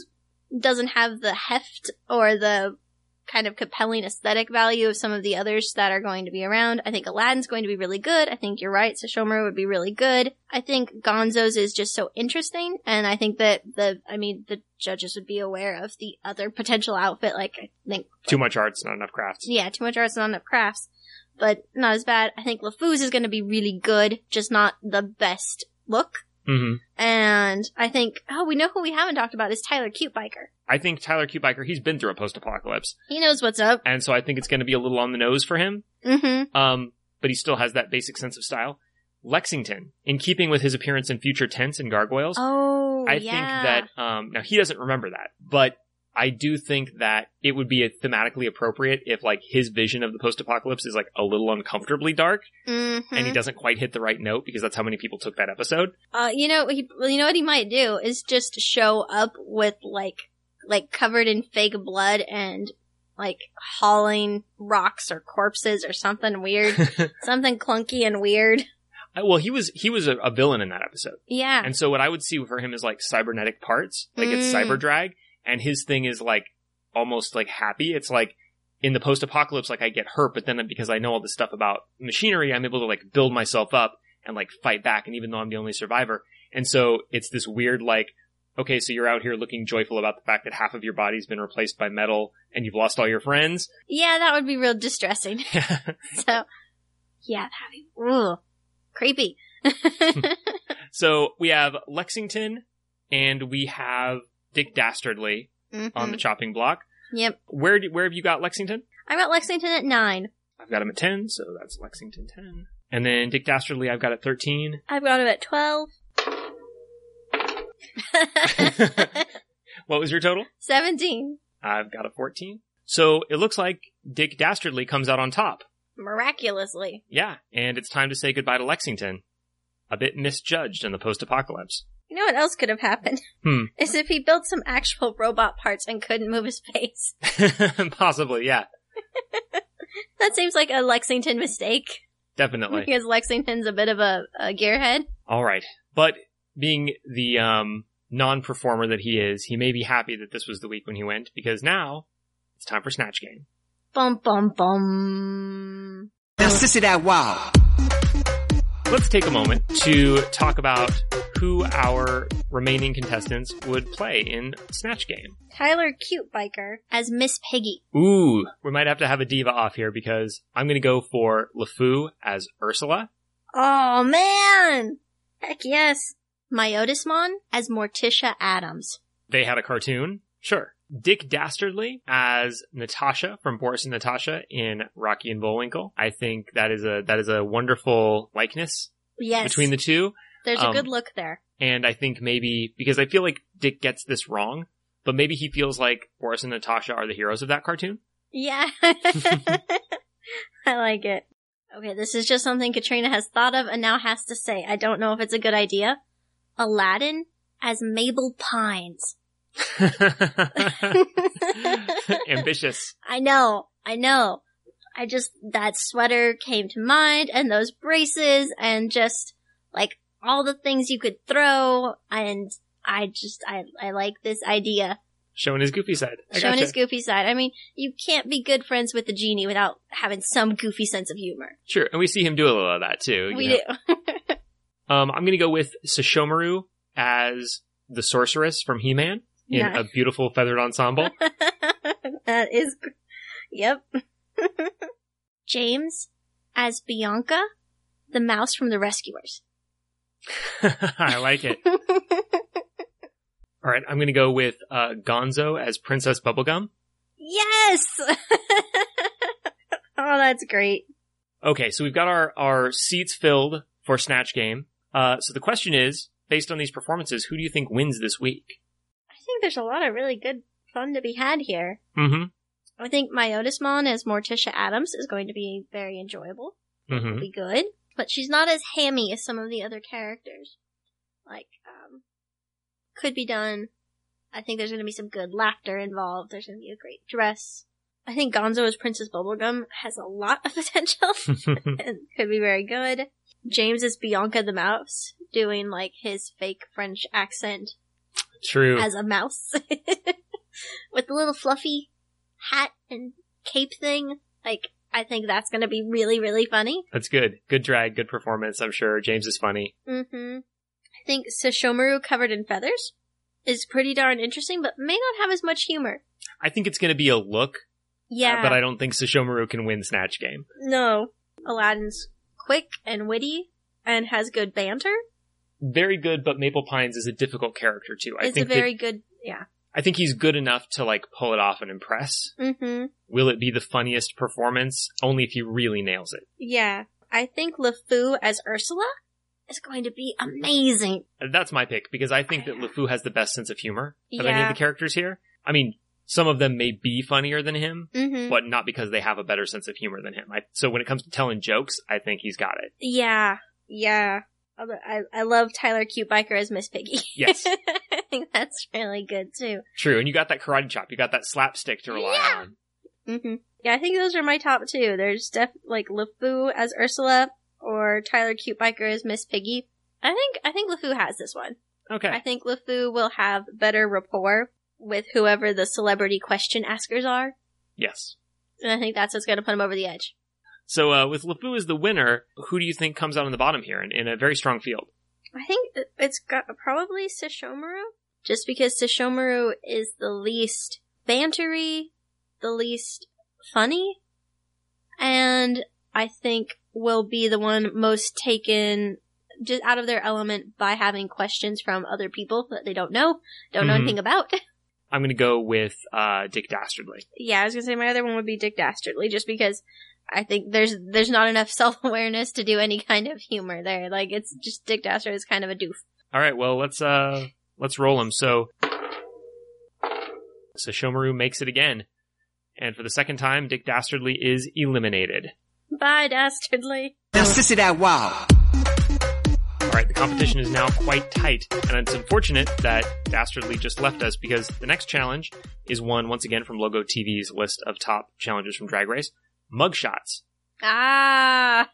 Speaker 2: doesn't have the heft or the kind of compelling aesthetic value of some of the others that are going to be around. I think Aladdin's going to be really good. I think you're right. Sesshomaru would be really good. I think Gonzo's is just so interesting. And I think that the judges would be aware of the other potential outfit. Like, I think
Speaker 1: too much arts, not enough crafts.
Speaker 2: Yeah, too much arts, not enough crafts. But not as bad. I think LeFou's is going to be really good, just not the best look.
Speaker 1: Mm-hmm.
Speaker 2: And I think, we know who we haven't talked about is Tyler Cutebiker.
Speaker 1: I think Tyler Cutebiker, he's been through a post-apocalypse.
Speaker 2: He knows what's up.
Speaker 1: And so I think it's going to be a little on the nose for him.
Speaker 2: Mm-hmm.
Speaker 1: But he still has that basic sense of style. Lexington, in keeping with his appearance in Future Tense and Gargoyles. I think that, now he doesn't remember that, but I do think that it would be thematically appropriate if, like, his vision of the post-apocalypse is, like, a little uncomfortably dark, and he doesn't quite hit the right note, because that's how many people took that episode.
Speaker 2: You know what he might do is just show up with, like covered in fake blood and, like, hauling rocks or corpses or something weird. Something clunky and weird.
Speaker 1: Well, he was a villain in that episode.
Speaker 2: Yeah.
Speaker 1: And so what I would see for him is, like, cybernetic parts. Like, it's cyber drag. And his thing is, like, almost, like, happy. It's like, in the post-apocalypse, like, I get hurt, but then because I know all this stuff about machinery, I'm able to, like, build myself up and, like, fight back, and even though I'm the only survivor. And so, it's this weird, like, okay, so you're out here looking joyful about the fact that half of your body's been replaced by metal, and you've lost all your friends.
Speaker 2: Yeah, that would be real distressing. So, yeah, that'd be, creepy.
Speaker 1: So, we have Lexington, and we have Dick Dastardly on the chopping block.
Speaker 2: Yep.
Speaker 1: Where have you got Lexington?
Speaker 2: I got Lexington at 9.
Speaker 1: I've got him at 10, so that's Lexington 10. And then Dick Dastardly, I've got at 13.
Speaker 2: I've got him at 12.
Speaker 1: What was your total?
Speaker 2: 17.
Speaker 1: I've got a 14. So it looks like Dick Dastardly comes out on top.
Speaker 2: Miraculously.
Speaker 1: Yeah, and it's time to say goodbye to Lexington. A bit misjudged in the post-apocalypse.
Speaker 2: You know what else could have happened? Is if he built some actual robot parts and couldn't move his face.
Speaker 1: Possibly, yeah.
Speaker 2: That seems like a Lexington mistake.
Speaker 1: Definitely.
Speaker 2: Because Lexington's a bit of a gearhead.
Speaker 1: All right. But being the non-performer that he is, he may be happy that this was the week when he went, because now it's time for Snatch Game.
Speaker 2: Bum, bum, bum.
Speaker 3: Now, sissy that wow.
Speaker 1: Let's take a moment to talk about who our remaining contestants would play in Snatch Game.
Speaker 2: Tyler Cutebiker as Miss Piggy.
Speaker 1: Ooh, we might have to have a diva off here because I'm going to go for LeFou as Ursula.
Speaker 2: Oh, man! Heck yes. Myotismon as Morticia Adams.
Speaker 1: They had a cartoon? Sure. Dick Dastardly as Natasha from Boris and Natasha in Rocky and Bullwinkle. I think that is a wonderful likeness between the two.
Speaker 2: There's a good look there. And
Speaker 1: I think maybe, because I feel like Dick gets this wrong, but maybe he feels like Boris and Natasha are the heroes of that cartoon.
Speaker 2: Yeah. I like it. Okay, this is just something Katrina has thought of and now has to say. I don't know if it's a good idea. Aladdin as Mabel Pines.
Speaker 1: Ambitious.
Speaker 2: I know. That sweater came to mind, and those braces, and just, like, all the things you could throw, and I like this idea.
Speaker 1: Showing his goofy side.
Speaker 2: His goofy side. I mean, you can't be good friends with the genie without having some goofy sense of humor.
Speaker 1: Sure, and we see him do a little of that, too.
Speaker 2: We do.
Speaker 1: I'm gonna go with Sesshomaru as the sorceress from He-Man. In a beautiful feathered ensemble.
Speaker 2: That is, yep. James as Bianca the mouse from The Rescuers.
Speaker 1: I like it. All right, I'm going to go with Gonzo as Princess Bubblegum.
Speaker 2: Yes! Oh, that's great.
Speaker 1: Okay, so we've got our seats filled for Snatch Game. So the question is, based on these performances, who do you think wins this week?
Speaker 2: I think there's a lot of really good fun to be had here.
Speaker 1: Mm-hmm.
Speaker 2: I think Myotismon as Morticia Addams is going to be very enjoyable.
Speaker 1: Mm-hmm.
Speaker 2: It'll be good. But she's not as hammy as some of the other characters. Like, could be done. I think there's going to be some good laughter involved. There's going to be a great dress. I think Gonzo as Princess Bubblegum has a lot of potential and could be very good. James as Bianca the Mouse, doing like his fake French accent.
Speaker 1: True.
Speaker 2: As a mouse. With the little fluffy hat and cape thing. Like, I think that's going to be really, really funny.
Speaker 1: That's good. Good drag, good performance, I'm sure. James is funny.
Speaker 2: Mm-hmm. I think Sesshomaru covered in feathers is pretty darn interesting, but may not have as much humor.
Speaker 1: I think it's going to be a look.
Speaker 2: Yeah.
Speaker 1: But I don't think Sesshomaru can win Snatch Game.
Speaker 2: No. Aladdin's quick and witty and has good banter.
Speaker 1: Very good, but Maple Pines is a difficult character too.
Speaker 2: It's a very good, yeah.
Speaker 1: I think he's good enough to like pull it off and impress.
Speaker 2: Mm-hmm.
Speaker 1: Will it be the funniest performance? Only if he really nails it.
Speaker 2: Yeah. I think LeFou as Ursula is going to be amazing.
Speaker 1: That's my pick, because I think that LeFou has the best sense of humor of any of
Speaker 2: Yeah.
Speaker 1: the characters here. I mean, some of them may be funnier than him,
Speaker 2: Mm-hmm.
Speaker 1: but not because they have a better sense of humor than him. So when it comes to telling jokes, I think he's got it.
Speaker 2: Yeah. Yeah. I love Tyler Cute Biker as Miss Piggy.
Speaker 1: Yes.
Speaker 2: I think that's really good too.
Speaker 1: True, and you got that karate chop. You got that slapstick to rely
Speaker 2: Yeah.
Speaker 1: on.
Speaker 2: Mm-hmm. Yeah, I think those are my top two. There's like LeFou as Ursula or Tyler Cute Biker as Miss Piggy. I think LeFou has this one.
Speaker 1: Okay.
Speaker 2: I think LeFou will have better rapport with whoever the celebrity question askers are.
Speaker 1: Yes.
Speaker 2: And I think that's what's going to put him over the edge.
Speaker 1: So with LeFou as the winner, who do you think comes out on the bottom here in a very strong field?
Speaker 2: I think it's got probably Sesshomaru. Just because Sesshomaru is the least bantery, the least funny, and I think will be the one most taken just out of their element by having questions from other people that they don't know
Speaker 1: Mhm.
Speaker 2: anything about.
Speaker 1: I'm going to go with Dick Dastardly.
Speaker 2: Yeah, I was gonna say my other one would be Dick Dastardly, just because I think there's not enough self-awareness to do any kind of humor there. Like, it's just Dick Dastardly is kind of a doof.
Speaker 1: All right, well, let's roll him. So Shomaru makes it again. And for the second time, Dick Dastardly is eliminated.
Speaker 2: Bye, Dastardly.
Speaker 3: Now, sissy that wow.
Speaker 1: All right, the competition is now quite tight, and it's unfortunate that Dastardly just left us because the next challenge is one, once again, from Logo TV's list of top challenges from Drag Race, mugshots.
Speaker 2: Ah!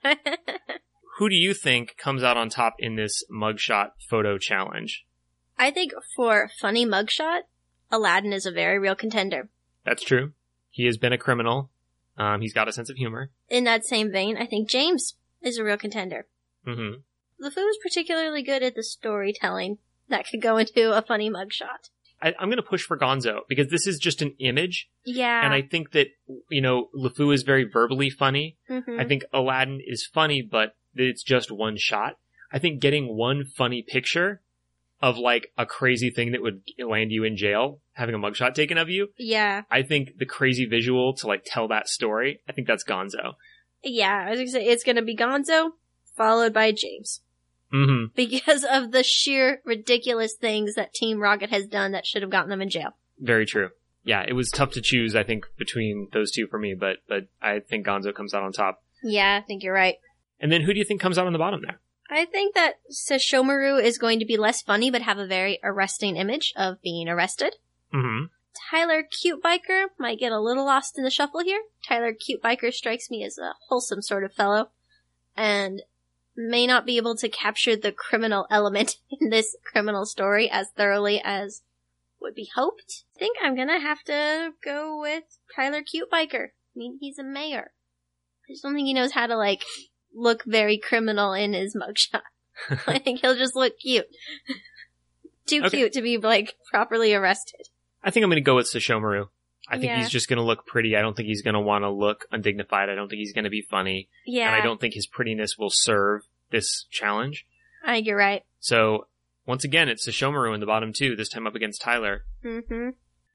Speaker 1: Who do you think comes out on top in this mugshot photo challenge?
Speaker 2: I think for funny mugshot, Aladdin is a very real contender.
Speaker 1: That's true. He has been a criminal. He's got a sense of humor.
Speaker 2: In that same vein, I think James is a real contender.
Speaker 1: Mm-hmm.
Speaker 2: LeFou is particularly good at the storytelling that could go into a funny mugshot.
Speaker 1: I'm going to push for Gonzo because this is just an image.
Speaker 2: Yeah.
Speaker 1: And I think that, LeFou is very verbally funny.
Speaker 2: Mm-hmm.
Speaker 1: I think Aladdin is funny, but it's just one shot. I think getting one funny picture of like a crazy thing that would land you in jail, having a mugshot taken of you.
Speaker 2: Yeah.
Speaker 1: I think the crazy visual to like tell that story, I think that's Gonzo.
Speaker 2: Yeah, I was going to say it's going to be Gonzo, followed by James.
Speaker 1: Mm-hmm.
Speaker 2: Because of the sheer ridiculous things that Team Rocket has done that should have gotten them in jail.
Speaker 1: Very true. Yeah, it was tough to choose, I think, between those two for me, but I think Gonzo comes out on top.
Speaker 2: Yeah, I think you're right.
Speaker 1: And then who do you think comes out on the bottom there?
Speaker 2: I think that Sesshomaru is going to be less funny, but have a very arresting image of being arrested.
Speaker 1: Mm-hmm.
Speaker 2: Tyler Cute Biker might get a little lost in the shuffle here. Tyler Cute Biker strikes me as a wholesome sort of fellow, and may not be able to capture the criminal element in this criminal story as thoroughly as would be hoped. I think I'm gonna have to go with Tyler Cute Biker. I mean, he's a mayor. I just don't think he knows how to, like, look very criminal in his mugshot. I think he'll just look cute. Too
Speaker 1: Okay.
Speaker 2: cute to be, like, properly arrested.
Speaker 1: I think I'm going to go with Sesshomaru. I think
Speaker 2: Yeah.
Speaker 1: he's just going to look pretty. I don't think he's going to want to look undignified. I don't think he's going to be funny.
Speaker 2: Yeah.
Speaker 1: And I don't think his prettiness will serve this challenge.
Speaker 2: I think you're right.
Speaker 1: So, once again, it's Sesshomaru in the bottom two, this time up against Tyler.
Speaker 2: Mm-hmm.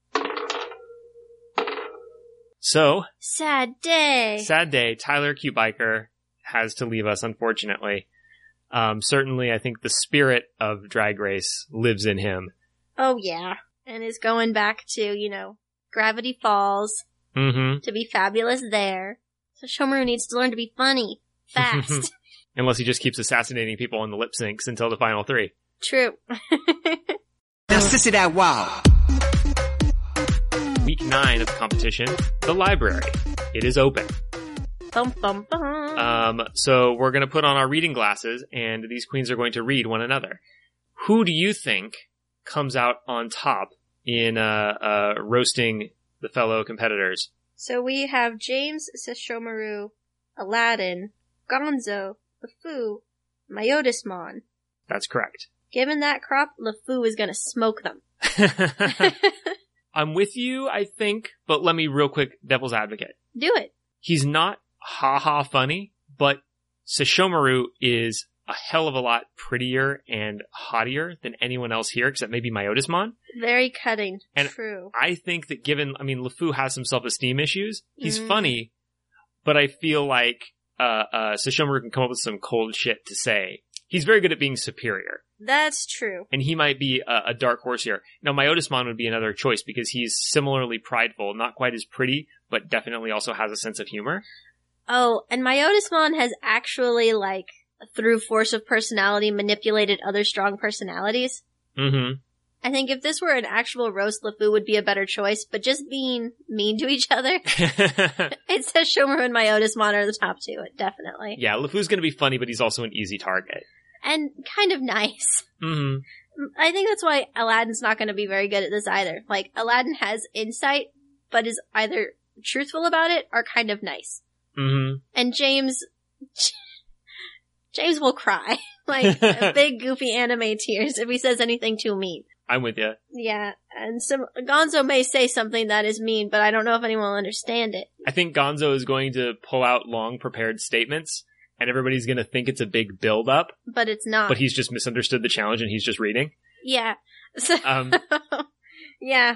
Speaker 1: So,
Speaker 2: Sad day.
Speaker 1: sad day. Tyler, cute biker, has to leave us, unfortunately. Certainly, I think the spirit of Drag Race lives in him.
Speaker 2: Oh, yeah. And is going back to, Gravity Falls
Speaker 1: Mm-hmm.
Speaker 2: to be fabulous there. So Shomaru needs to learn to be funny. Fast.
Speaker 1: Unless he just keeps assassinating people on the lip syncs until the final three.
Speaker 2: True.
Speaker 3: Now, sissy that wow.
Speaker 1: Week 9 of the competition, the library. It is open.
Speaker 2: Bum, bum, bum.
Speaker 1: So we're going to put on our reading glasses, and these queens are going to read one another. Who do you think comes out on top in roasting the fellow competitors?
Speaker 2: So we have James, Sesshomaru, Aladdin, Gonzo, LeFou, Myodismon.
Speaker 1: That's correct.
Speaker 2: Given that crop, LeFou is gonna smoke them.
Speaker 1: I'm with you, I think, but let me real quick devil's advocate.
Speaker 2: Do it.
Speaker 1: He's not ha-ha funny, but Sesshomaru is a hell of a lot prettier and haughtier than anyone else here, except maybe Myodismon.
Speaker 2: Very cutting.
Speaker 1: And
Speaker 2: True.
Speaker 1: I think that LeFou has some self-esteem issues. He's
Speaker 2: Mm.
Speaker 1: funny, but I feel like Sesshomaru can come up with some cold shit to say. He's very good at being superior,
Speaker 2: That's true.
Speaker 1: and he might be a dark horse here. Now, Myodismon would be another choice because he's similarly prideful, not quite as pretty, but definitely also has a sense of humor.
Speaker 2: Oh, and Myodismon has actually, through force of personality, manipulated other strong personalities.
Speaker 1: Mm-hmm.
Speaker 2: I think if this were an actual roast, LeFou would be a better choice, but just being mean to each other, it says Shomaru and Myodismon are the top two, definitely.
Speaker 1: Yeah, LeFou's gonna be funny, but he's also an easy target.
Speaker 2: And kind of nice.
Speaker 1: Mm-hmm.
Speaker 2: I think that's why Aladdin's not going to be very good at this either. Aladdin has insight, but is either truthful about it or kind of nice.
Speaker 1: Mm-hmm.
Speaker 2: And James will cry. A big goofy anime tears if he says anything too mean.
Speaker 1: I'm with you.
Speaker 2: Yeah, and Gonzo may say something that is mean, but I don't know if anyone will understand it.
Speaker 1: I think Gonzo is going to pull out long prepared statements, and everybody's going to think it's a big build-up,
Speaker 2: But it's not.
Speaker 1: but he's just misunderstood the challenge and he's just reading.
Speaker 2: Yeah. So,
Speaker 1: Um,
Speaker 2: yeah.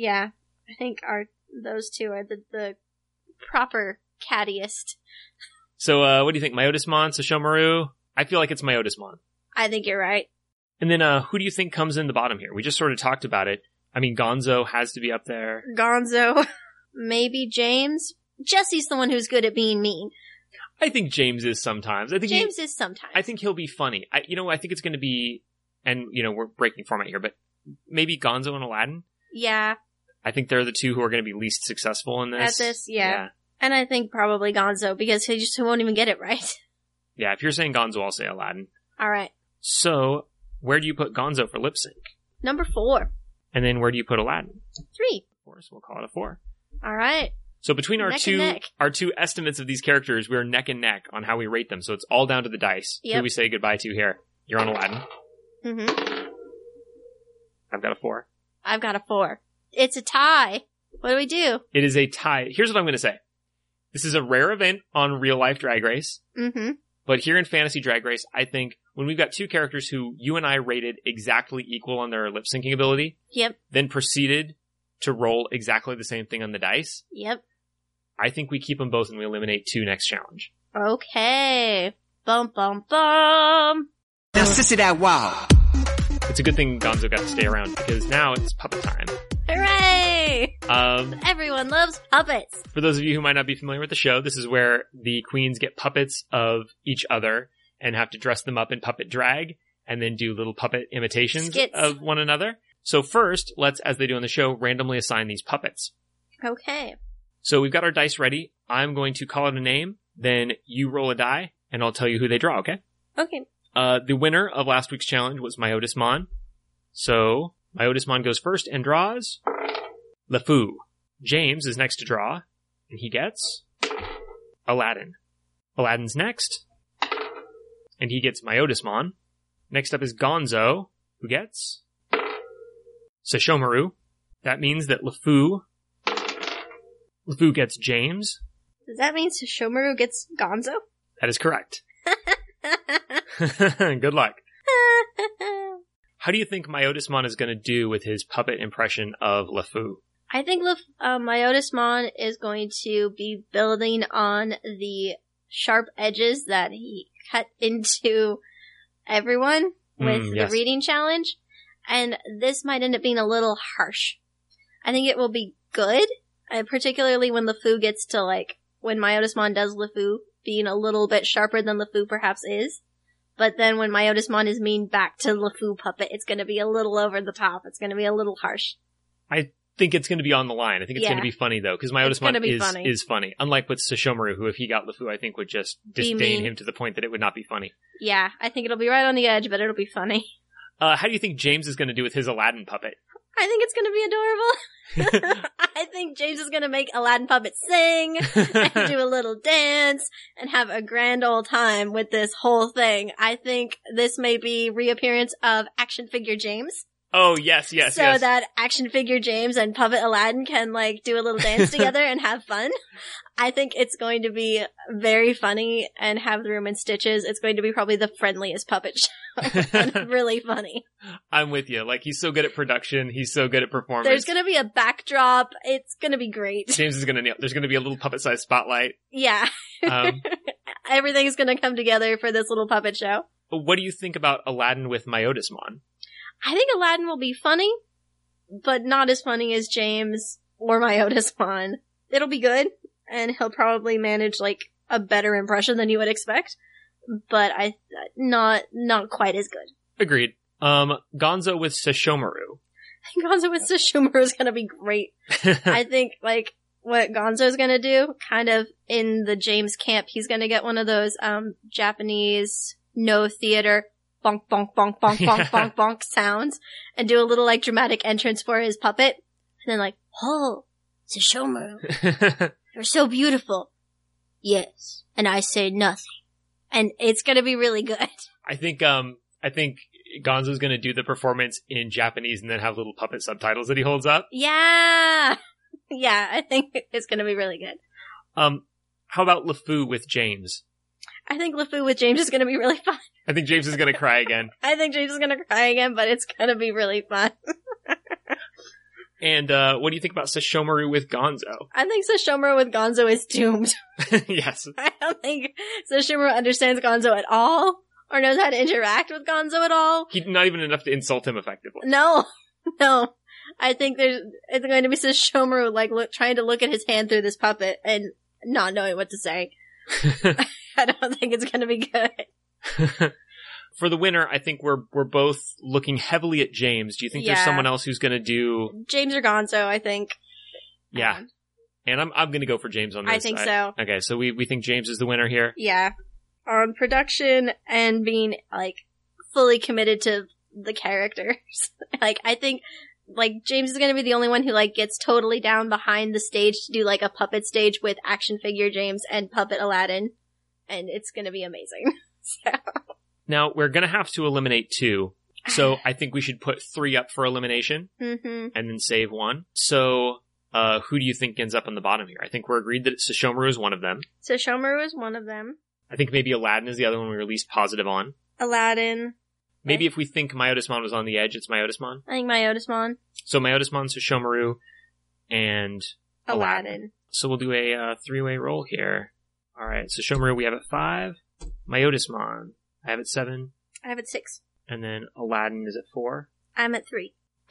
Speaker 2: I think those two are the proper cattiest.
Speaker 1: So, what do you think? Myodismon, Sesshomaru? I feel like it's Myodismon.
Speaker 2: I think you're right.
Speaker 1: And then, who do you think comes in the bottom here? We just sort of talked about it. I mean, Gonzo has to be up there.
Speaker 2: Gonzo. Maybe James. Jesse's the one who's good at being mean.
Speaker 1: I think James is sometimes. I think
Speaker 2: James is sometimes.
Speaker 1: I think he'll be funny. I think it's going to be, and we're breaking format here, but maybe Gonzo and Aladdin.
Speaker 2: Yeah.
Speaker 1: I think they're the two who are going to be least successful in this.
Speaker 2: At this, yeah. And I think probably Gonzo, because he won't even get it right.
Speaker 1: Yeah, if you're saying Gonzo, I'll say Aladdin.
Speaker 2: Alright.
Speaker 1: So, where do you put Gonzo for lip sync?
Speaker 2: Number 4.
Speaker 1: And then where do you put Aladdin?
Speaker 2: 3.
Speaker 1: Of course, we'll call it a 4.
Speaker 2: Alright.
Speaker 1: So between our
Speaker 2: Neck and neck.
Speaker 1: two estimates of these characters, we're neck and neck on how we rate them. So it's all down to the dice.
Speaker 2: Yep.
Speaker 1: Who do we say goodbye to here? You're on Aladdin.
Speaker 2: Mm-hmm.
Speaker 1: I've got a 4.
Speaker 2: I've got a 4. It's a tie. What do we do?
Speaker 1: It is a tie. Here's what I'm going to say. This is a rare event on real life Drag Race.
Speaker 2: Mm-hmm.
Speaker 1: But here in Fantasy Drag Race, I think when we've got two characters who you and I rated exactly equal on their lip syncing ability,
Speaker 2: Yep.
Speaker 1: then proceeded to roll exactly the same thing on the dice,
Speaker 2: Yep.
Speaker 1: I think we keep them both and we eliminate 2 next challenge.
Speaker 2: Okay. Bum, bum, bum.
Speaker 3: Now, sissy that wow.
Speaker 1: It's a good thing Gonzo got to stay around because now it's puppet time.
Speaker 2: Hooray!
Speaker 1: Um,
Speaker 2: Everyone loves puppets.
Speaker 1: for those of you who might not be familiar with the show, this is where the queens get puppets of each other and have to dress them up in puppet drag and then do little puppet imitations
Speaker 2: Skits.
Speaker 1: of one another. So first, let's, as they do on the show, randomly assign these puppets.
Speaker 2: Okay.
Speaker 1: So we've got our dice ready. I'm going to call out a name, then you roll a die, and I'll tell you who they draw, okay?
Speaker 2: Okay.
Speaker 1: The winner of last week's challenge was Myodismon. So, Myodismon goes first and draws LeFou. James is next to draw, and he gets Aladdin. Aladdin's next, and he gets Myodismon. Next up is Gonzo, who gets Sesshomaru. That means that LeFou LeFou gets James.
Speaker 2: Does that mean Sesshomaru gets Gonzo?
Speaker 1: That is correct. Good luck. How do you think Myotismon is going to do with his puppet impression of LeFou?
Speaker 2: I think Myotismon is going to be building on the sharp edges that he cut into everyone with
Speaker 1: yes.
Speaker 2: the reading challenge. And this might end up being a little harsh. I think it will be good, particularly when LeFou gets to, like, when Myotismon does LeFou, being a little bit sharper than LeFou perhaps is. But then when Myotismon is mean back to LeFou puppet, it's going to be a little over the top. It's going to be a little harsh.
Speaker 1: I think it's going to be on the line. I think it's going to be funny, though, because Myotismon is funny. Unlike with Sesshomaru, who, if he got LeFou, I think would just disdain him to the point that it would not be funny.
Speaker 2: Yeah, I think it'll be right on the edge, but it'll be funny.
Speaker 1: How do you think James is going to do with his Aladdin puppet?
Speaker 2: I think it's going to be adorable. I think James is going to make Aladdin puppet sing and do a little dance and have a grand old time with this whole thing. I think this may be reappearance of action figure James.
Speaker 1: Oh, yes.
Speaker 2: So that action figure James and puppet Aladdin can, like, do a little dance together and have fun. I think it's going to be very funny and have the room in stitches. It's going to be probably the friendliest puppet show and really funny.
Speaker 1: I'm with you. Like, he's so good at production. He's so good at performance.
Speaker 2: There's going to be a backdrop. It's going to be great.
Speaker 1: James is going to nail. There's going to be a little puppet-sized spotlight.
Speaker 2: Yeah. Everything's going to come together for this little puppet show.
Speaker 1: But what do you think about Aladdin with Myotismon?
Speaker 2: I think Aladdin will be funny, but not as funny as James or Myotismon. It'll be good, and he'll probably manage, like, a better impression than you would expect, but not quite as good.
Speaker 1: Agreed. Gonzo with Sesshomaru.
Speaker 2: Gonzo with Sesshomaru is gonna be great. I think, like, what Gonzo's gonna do, kind of in the James camp, he's gonna get one of those, Japanese no theater bonk, bonk, bonk, bonk, bonk, bonk, bonk sounds, and do a little, like, dramatic entrance for his puppet, and then, like, oh, Sesshomaru, you're so beautiful. Yes. And I say nothing. And it's gonna be really good.
Speaker 1: I think Gonzo's gonna do the performance in Japanese and then have little puppet subtitles that he holds up.
Speaker 2: Yeah! Yeah, I think it's gonna be really good.
Speaker 1: How about LeFou with James?
Speaker 2: I think LeFou with James is gonna be really fun.
Speaker 1: I think James is gonna cry again.
Speaker 2: I think James is gonna cry again, but it's gonna be really fun.
Speaker 1: And, what do you think about Sesshomaru with Gonzo?
Speaker 2: I think Sesshomaru with Gonzo is doomed.
Speaker 1: Yes.
Speaker 2: I don't think Sesshomaru understands Gonzo at all, or knows how to interact with Gonzo at all.
Speaker 1: He's not even enough to insult him effectively.
Speaker 2: No. I think it's going to be Sesshomaru, like, trying to look at his hand through this puppet and not knowing what to say. I don't think it's going to be good.
Speaker 1: For the winner, I think we're both looking heavily at James. Do you think there's someone else who's going to do
Speaker 2: James or Gonzo? I think.
Speaker 1: Yeah, and I'm going to go for James on this.
Speaker 2: I think so.
Speaker 1: Okay, so we think James is the winner here.
Speaker 2: Yeah, on production and being, like, fully committed to the characters. Like, I think, like, James is going to be the only one who, like, gets totally down behind the stage to do, like, a puppet stage with action figure James and puppet Aladdin, and it's going to be amazing. So.
Speaker 1: Now, we're going to have to eliminate 2, so I think we should put 3 up for elimination, and then save 1. So, who do you think ends up on the bottom here? I think we're agreed that Sesshomaru is one of them.
Speaker 2: Sesshomaru is one of them.
Speaker 1: I think maybe Aladdin is the other one we were least positive on.
Speaker 2: Aladdin.
Speaker 1: Maybe if we think Myotismon was on the edge, it's Myotismon.
Speaker 2: I think Myotismon.
Speaker 1: So Myotismon, Sesshomaru, and
Speaker 2: Aladdin.
Speaker 1: So we'll do a 3-way roll here. Alright, Sesshomaru we have at 5. Myotismon, I have at 7.
Speaker 2: I have at 6.
Speaker 1: And then Aladdin is at 4.
Speaker 2: I'm at 3.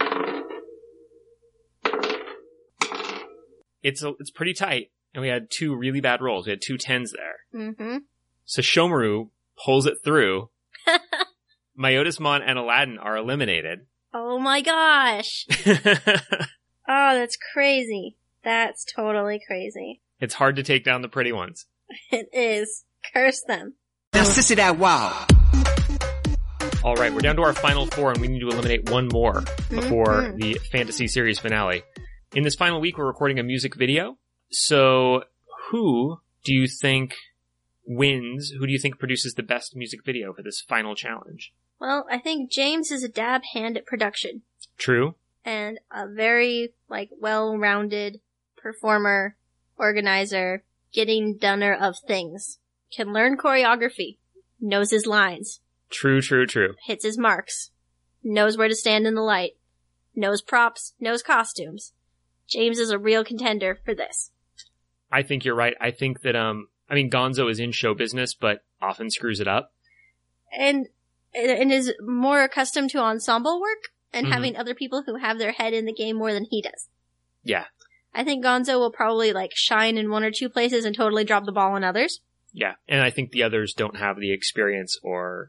Speaker 1: It's pretty tight, and we had 2 really bad rolls. We had 2 10s there. Sesshomaru pulls it through. Myotismon and Aladdin are eliminated.
Speaker 2: Oh my gosh. Oh, that's crazy. That's totally crazy.
Speaker 1: It's hard to take down the pretty ones.
Speaker 2: It is. Curse them.
Speaker 3: Now, sissy that wow.
Speaker 1: All right, we're down to our final 4, and we need to eliminate 1 more before the fantasy series finale. In this final week, we're recording a music video. So, who do you think wins? Who do you think produces the best music video for this final challenge?
Speaker 2: Well, I think James is a dab hand at production.
Speaker 1: True.
Speaker 2: And a very, like, well-rounded performer organizer, getting doneer of things. Can learn choreography. Knows his lines.
Speaker 1: True.
Speaker 2: Hits his marks. Knows where to stand in the light. Knows props. Knows costumes. James is a real contender for this.
Speaker 1: I think you're right. I think that, Gonzo is in show business, but often screws it up.
Speaker 2: And is more accustomed to ensemble work and having other people who have their head in the game more than he does.
Speaker 1: Yeah.
Speaker 2: I think Gonzo will probably shine in one or two places and totally drop the ball in others.
Speaker 1: Yeah. And I think the others don't have the experience or,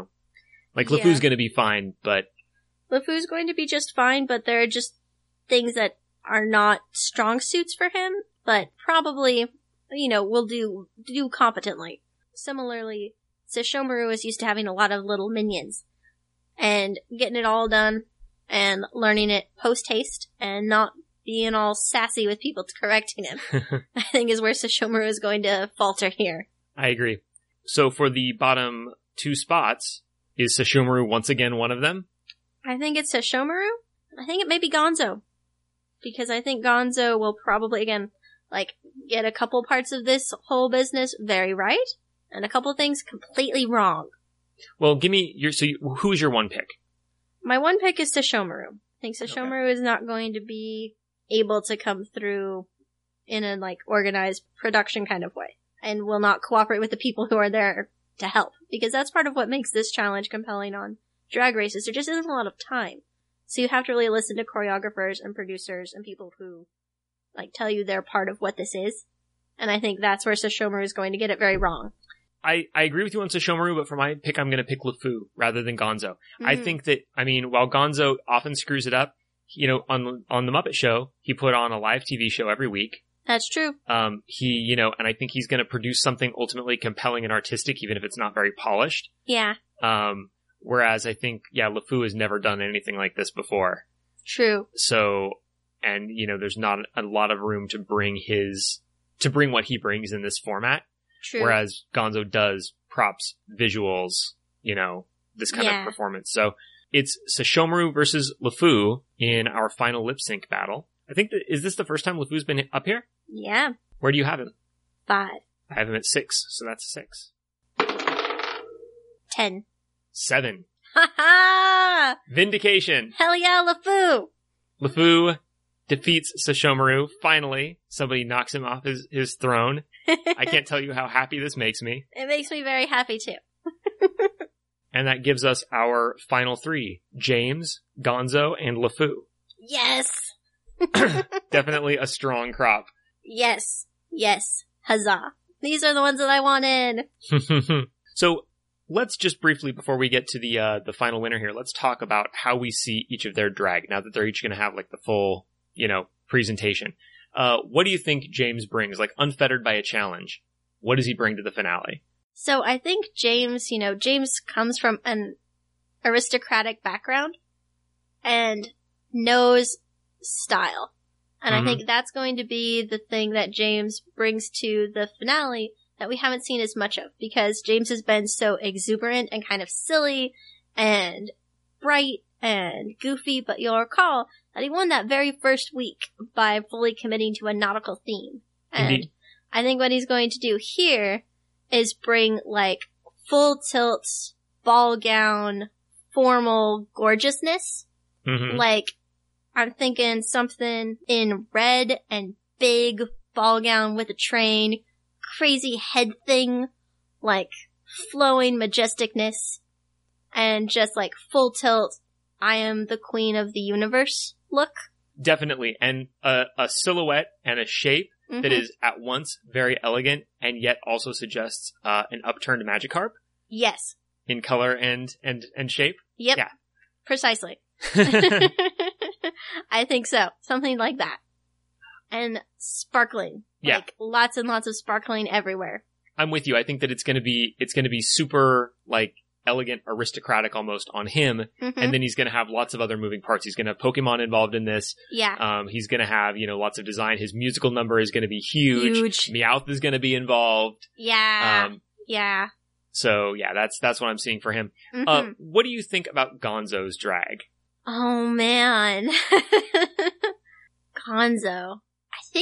Speaker 1: LeFou's going to be fine, but
Speaker 2: LeFou's going to be just fine, but there are just things that are not strong suits for him, but probably, will do competently. Similarly, Sesshomaru is used to having a lot of little minions and getting it all done and learning it post-haste and not being all sassy with people correcting him, I think is where Sesshomaru is going to falter here.
Speaker 1: I agree. So for the bottom 2 spots, is Sesshomaru once again one of them?
Speaker 2: I think it's Sesshomaru. I think it may be Gonzo. Because I think Gonzo will probably, again, get a couple parts of this whole business very right, and a couple things completely wrong.
Speaker 1: Well, give me who's your one pick?
Speaker 2: My one pick is Sesshomaru. I think Sesshomaru is not going to be able to come through in a, organized production kind of way, and will not cooperate with the people who are there to help. Because that's part of what makes this challenge compelling on Drag Races. There just isn't a lot of time. So you have to really listen to choreographers and producers and people who, tell you they're part of what this is. And I think that's where Sesshomaru is going to get it very wrong.
Speaker 1: I agree with you on Sesshomaru, but for my pick, I'm going to pick LeFou rather than Gonzo. I think that, while Gonzo often screws it up, on the Muppet Show, he put on a live TV show every week.
Speaker 2: That's true.
Speaker 1: And I think he's going to produce something ultimately compelling and artistic, even if it's not very polished.
Speaker 2: Yeah.
Speaker 1: Whereas I think, LeFou has never done anything like this before.
Speaker 2: True.
Speaker 1: So, and, there's not a lot of room to bring what he brings in this format.
Speaker 2: True.
Speaker 1: Whereas Gonzo does props, visuals, this kind of performance. So it's Sesshomaru versus LeFou in our final lip sync battle. I think is this the first time LeFou's been up here?
Speaker 2: Yeah.
Speaker 1: Where do you have him?
Speaker 2: 5.
Speaker 1: I have him at 6, so that's a 6.
Speaker 2: 10.
Speaker 1: 7.
Speaker 2: Ha ha!
Speaker 1: Vindication.
Speaker 2: Hell yeah, LeFou!
Speaker 1: LeFou defeats Sesshomaru. Finally, somebody knocks him off his throne. I can't tell you how happy this makes me.
Speaker 2: It makes me very happy too.
Speaker 1: And that gives us our final 3. James, Gonzo, and LeFou.
Speaker 2: Yes!
Speaker 1: Definitely a strong crop.
Speaker 2: Yes. Yes. Huzzah. These are the ones that I wanted.
Speaker 1: So, let's just briefly, before we get to the final winner here, let's talk about how we see each of their drag, now that they're each going to have, the full, presentation. What do you think James brings, unfettered by a challenge? What does he bring to the finale?
Speaker 2: So I think James, James comes from an aristocratic background and knows style. And I think that's going to be the thing that James brings to the finale that we haven't seen as much of, because James has been so exuberant and kind of silly and bright and goofy, but you'll recall that he won that very first week by fully committing to a nautical theme. And
Speaker 1: Indeed.
Speaker 2: I think what he's going to do here is bring full tilt, ball gown, formal gorgeousness.
Speaker 1: Mm-hmm.
Speaker 2: I'm thinking something in red and big ball gown with a train, crazy head thing, flowing majesticness, and just full tilt, I am the queen of the universe look.
Speaker 1: Definitely. And a silhouette and a shape that is at once very elegant and yet also suggests an upturned Magikarp.
Speaker 2: Yes.
Speaker 1: In color and shape.
Speaker 2: Yep.
Speaker 1: Yeah.
Speaker 2: Precisely. I think so. Something like that. And sparkling.
Speaker 1: Yeah.
Speaker 2: Lots and lots of sparkling everywhere.
Speaker 1: I'm with you. I think that it's gonna be super, elegant, aristocratic almost on him.
Speaker 2: Mm-hmm.
Speaker 1: And then he's gonna have lots of other moving parts. He's gonna have Pokemon involved in this.
Speaker 2: Yeah.
Speaker 1: He's gonna have, lots of design. His musical number is gonna be huge. Meowth is gonna be involved.
Speaker 2: Yeah. Yeah.
Speaker 1: So yeah, that's what I'm seeing for him.
Speaker 2: Mm-hmm.
Speaker 1: What do you think about Gonzo's drag?
Speaker 2: Oh man. Gonzo. I think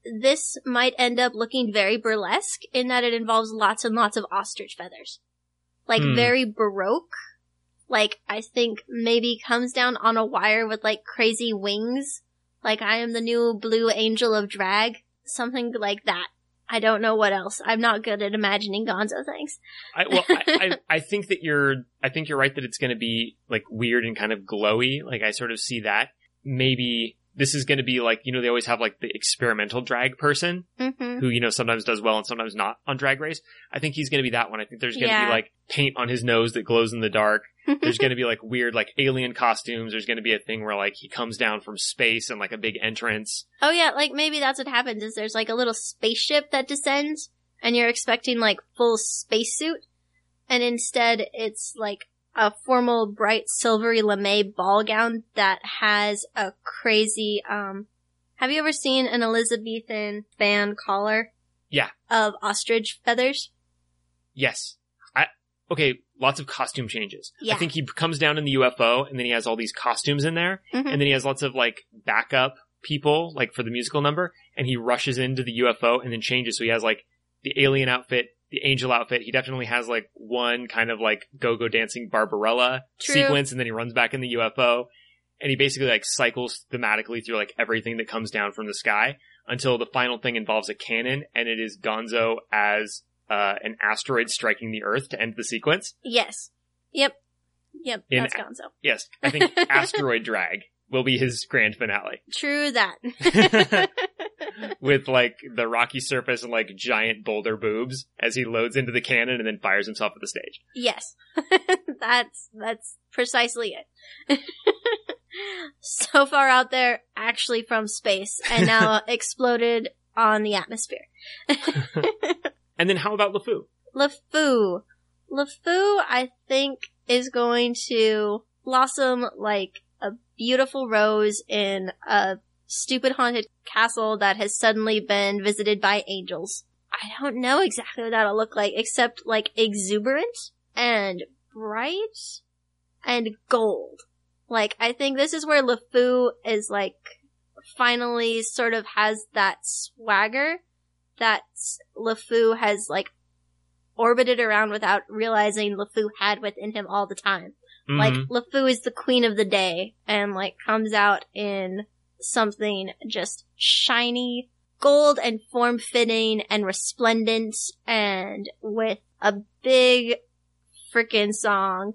Speaker 2: this might end up looking very burlesque in that it involves lots and lots of ostrich feathers. Like, very Baroque. Like, I think maybe comes down on a wire with, like, crazy wings. Like, I am the new blue angel of drag. Something like that. I don't know what else. I'm not good at imagining Gonzo things.
Speaker 1: I think that you're right that it's going to be, like, weird and kind of glowy. Like, I sort of see that. Maybe this is going to be like, you know, they always have like the experimental drag person who, you know, sometimes does well and sometimes not on Drag Race. I think he's going to be that one. I think there's going to be like paint on his nose that glows in the dark. There's going to be like weird like alien costumes. There's going to be a thing where like he comes down from space and like a big entrance.
Speaker 2: Oh yeah, like maybe that's what happens is there's like a little spaceship that descends and you're expecting like full spacesuit, and instead it's like a formal bright silvery lame ball gown that has a crazy, have you ever seen an Elizabethan fan collar?
Speaker 1: Yeah.
Speaker 2: Of ostrich feathers?
Speaker 1: Yes. Okay, lots of costume changes.
Speaker 2: Yeah.
Speaker 1: I think he comes down in the UFO and then he has all these costumes in there and then he has lots of like backup people like for the musical number and he rushes into the UFO and then changes. So he has like the alien outfit, the angel outfit. He definitely has like one kind of like go-go dancing Barbarella sequence and then he runs back in the UFO and he basically like cycles thematically through like everything that comes down from the sky until the final thing involves a cannon and it is Gonzo as an asteroid striking the Earth to end the sequence.
Speaker 2: Yes. Yep, that's Gonzo.
Speaker 1: Yes, I think asteroid drag will be his grand finale.
Speaker 2: True that.
Speaker 1: With like the rocky surface and like giant boulder boobs as he loads into the cannon and then fires himself at the stage.
Speaker 2: Yes. That's precisely it. So far out there, actually from space, and now exploded on the atmosphere.
Speaker 1: And then how about LeFou?
Speaker 2: LeFou, I think, is going to blossom like a beautiful rose in a stupid haunted castle that has suddenly been visited by angels. I don't know exactly what that'll look like, except like exuberant and bright and gold. Like, I think this is where LeFou is like finally sort of has that swagger that LeFou has like orbited around without realizing LeFou had within him all the time. Like, LeFou is the queen of the day and like comes out in something just shiny, gold and form-fitting and resplendent and with a big frickin' song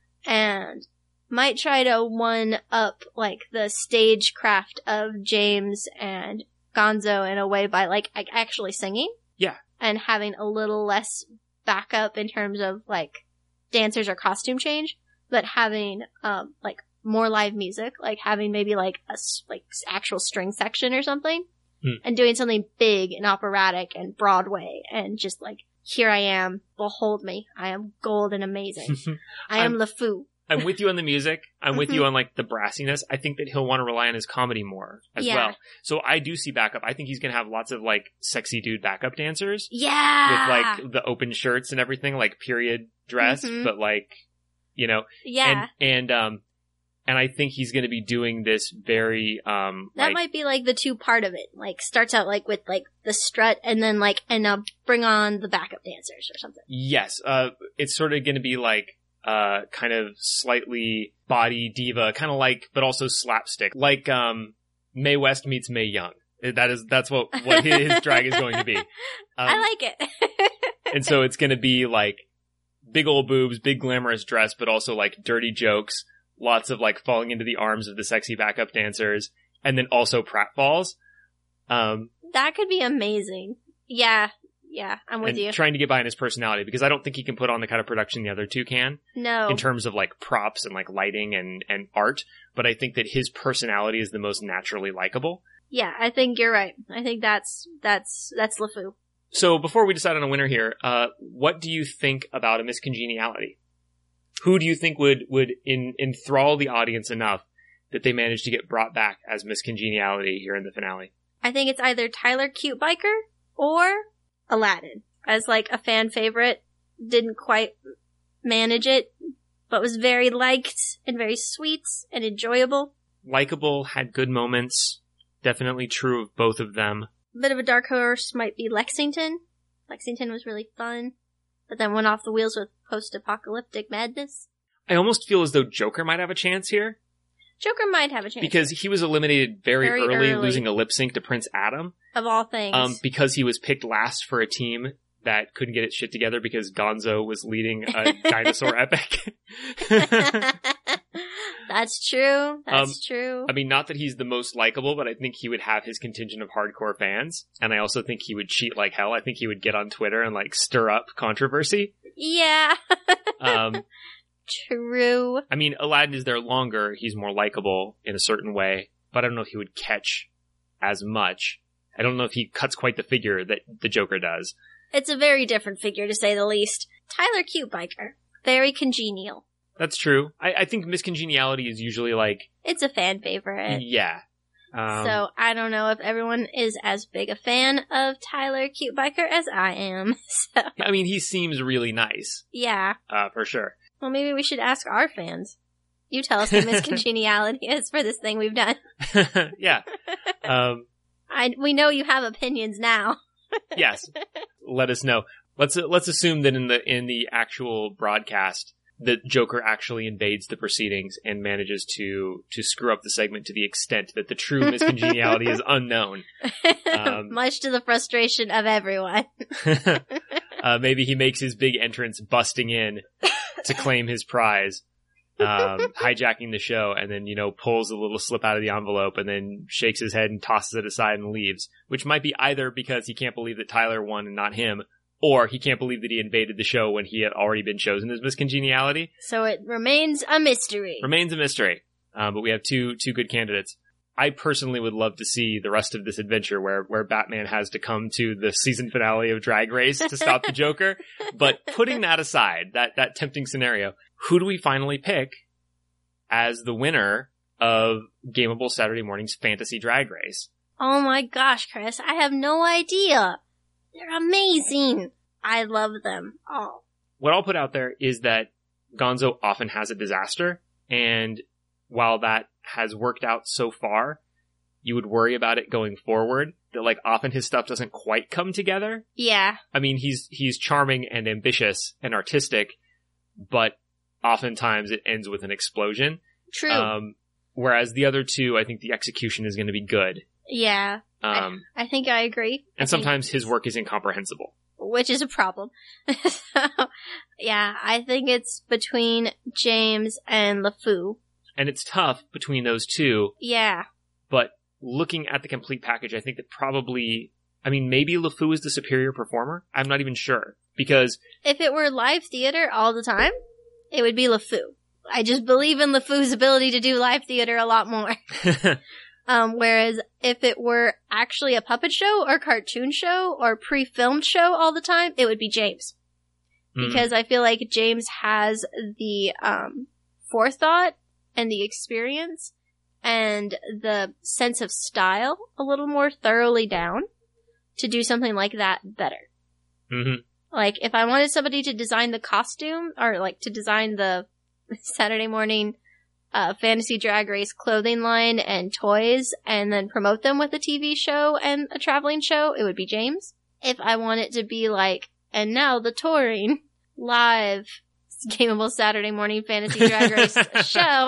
Speaker 2: and might try to one-up like the stagecraft of James and Gonzo in a way by like actually singing.
Speaker 1: Yeah.
Speaker 2: And having a little less backup in terms of like dancers or costume change, but having like more live music, like having maybe like a like actual string section or something and doing something big and operatic and Broadway and just like, here I am, behold me, I am gold and amazing. I am LeFou.
Speaker 1: I'm with you on the music. I'm with you on like the brassiness. I think that he'll want to rely on his comedy more as well. So I do see backup. I think he's going to have lots of like sexy dude backup dancers.
Speaker 2: Yeah.
Speaker 1: With like the open shirts and everything, like period dress, but like, you know.
Speaker 2: Yeah.
Speaker 1: And I think he's going to be doing this very,
Speaker 2: that might be like the two part of it. Like starts out like with like the strut and then like, and now bring on the backup dancers or something.
Speaker 1: Yes. It's sort of going to be like, kind of slightly body diva, kind of like, but also slapstick, like, Mae West meets Mae Young. That's what his drag is going to be.
Speaker 2: I like it.
Speaker 1: And so it's going to be like big old boobs, big glamorous dress, but also like dirty jokes, lots of like falling into the arms of the sexy backup dancers, and then also pratfalls.
Speaker 2: That could be amazing. Yeah. Yeah, I'm with you.
Speaker 1: Trying to get behind his personality because I don't think he can put on the kind of production the other two can.
Speaker 2: No.
Speaker 1: In terms of like props and like lighting and art. But I think that his personality is the most naturally likable.
Speaker 2: Yeah, I think you're right. I think that's LeFou.
Speaker 1: So before we decide on a winner here, what do you think about a Miss Congeniality? Who do you think would enthrall the audience enough that they managed to get brought back as Miss Congeniality here in the finale?
Speaker 2: I think it's either Tyler Cute Biker or Aladdin. As like a fan favorite, didn't quite manage it, but was very liked and very sweet and enjoyable.
Speaker 1: Likeable, had good moments. Definitely true of both of them.
Speaker 2: bit of a dark horse might be Lexington. Lexington was really fun, but then went off the wheels with post-apocalyptic madness.
Speaker 1: I almost feel as though Joker might have a chance here.
Speaker 2: Joker might have a chance.
Speaker 1: Because he was eliminated very early, losing a lip sync to Prince Adam.
Speaker 2: Of all things.
Speaker 1: Because he was picked last for a team that couldn't get its shit together because Gonzo was leading a dinosaur epic.
Speaker 2: That's true. That's true.
Speaker 1: I mean, not that he's the most likable, but I think he would have his contingent of hardcore fans. And I also think he would cheat like hell. I think he would get on Twitter and like stir up controversy.
Speaker 2: Yeah. True.
Speaker 1: I mean, Aladdin is there longer. He's more likable in a certain way, but I don't know if he would catch as much. I don't know if he cuts quite the figure that the Joker does.
Speaker 2: It's a very different figure, to say the least. Tyler Cute Biker. Very congenial.
Speaker 1: That's true. I think Miss Congeniality is usually like...
Speaker 2: It's a fan favorite.
Speaker 1: Yeah.
Speaker 2: So I don't know if everyone is as big a fan of Tyler Cute Biker as I am. So.
Speaker 1: I mean, he seems really nice.
Speaker 2: Yeah.
Speaker 1: For sure.
Speaker 2: Well, maybe we should ask our fans. You tell us what Miss Congeniality is for this thing we've done.
Speaker 1: Yeah.
Speaker 2: We know you have opinions now.
Speaker 1: Yes. Let us know. Let's assume that in the actual broadcast, the Joker actually invades the proceedings and manages to screw up the segment to the extent that the true Miss Congeniality is unknown.
Speaker 2: Much to the frustration of everyone.
Speaker 1: Maybe he makes his big entrance busting in to claim his prize, hijacking the show, and then, pulls a little slip out of the envelope and then shakes his head and tosses it aside and leaves, which might be either because he can't believe that Tyler won and not him, or he can't believe that he invaded the show when he had already been chosen as Miss Congeniality.
Speaker 2: So it remains a mystery.
Speaker 1: But we have two good candidates. I personally would love to see the rest of this adventure where Batman has to come to the season finale of Drag Race to stop the Joker. But putting that aside, that tempting scenario, who do we finally pick as the winner of Gameable Saturday Morning's Fantasy Drag Race?
Speaker 2: Oh my gosh, Chris, I have no idea. They're amazing. I love them all.
Speaker 1: What I'll put out there is that Gonzo often has a disaster, and while that has worked out so far, you would worry about it going forward, that like often his stuff doesn't quite come together.
Speaker 2: Yeah.
Speaker 1: I mean, he's charming and ambitious and artistic, but oftentimes it ends with an explosion.
Speaker 2: True.
Speaker 1: Whereas the other two, I think the execution is going to be good.
Speaker 2: Yeah. I think I agree.
Speaker 1: And sometimes his work is incomprehensible.
Speaker 2: Which is a problem. So, yeah, I think it's between James and LeFou.
Speaker 1: And it's tough between those two.
Speaker 2: Yeah.
Speaker 1: But looking at the complete package, I think that probably, maybe LeFou is the superior performer. I'm not even sure. Because
Speaker 2: if it were live theater all the time, it would be LeFou. I just believe in LeFou's ability to do live theater a lot more. Whereas if it were actually a puppet show or cartoon show or pre-filmed show all the time, it would be James. Because I feel like James has the forethought and the experience and the sense of style a little more thoroughly down to do something like that better.
Speaker 1: Mm-hmm.
Speaker 2: Like, if I wanted somebody to design the costume, or like to design the Saturday morning fantasy drag race clothing line and toys and then promote them with a TV show and a traveling show, it would be James. If I want it to be like, and now the touring live Gameable Saturday morning fantasy drag race show,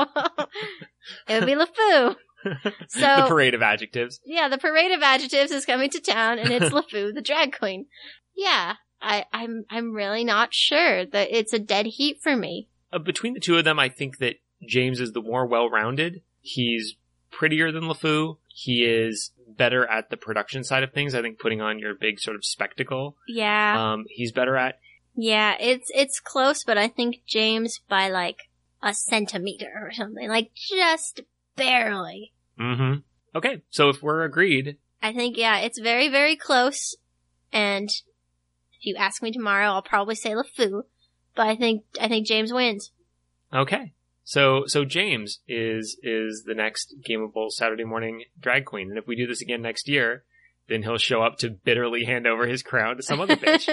Speaker 2: it would be LeFou. So
Speaker 1: the parade of adjectives.
Speaker 2: Yeah, the parade of adjectives is coming to town, and it's LeFou, the drag queen. Yeah, I'm really not sure that it's a dead heat for me.
Speaker 1: Between the two of them, I think that James is the more well-rounded. He's prettier than LeFou. He is better at the production side of things. I think putting on your big sort of spectacle.
Speaker 2: Yeah.
Speaker 1: He's better at.
Speaker 2: Yeah, it's close, but I think James by like a centimeter or something, like just barely.
Speaker 1: Mm-hmm. Okay, so if we're agreed,
Speaker 2: I think it's very, very close. And if you ask me tomorrow, I'll probably say LeFou, but I think James wins.
Speaker 1: Okay, so James is the next Gameable Saturday morning drag queen, and if we do this again next year, then he'll show up to bitterly hand over his crown to some other bitch.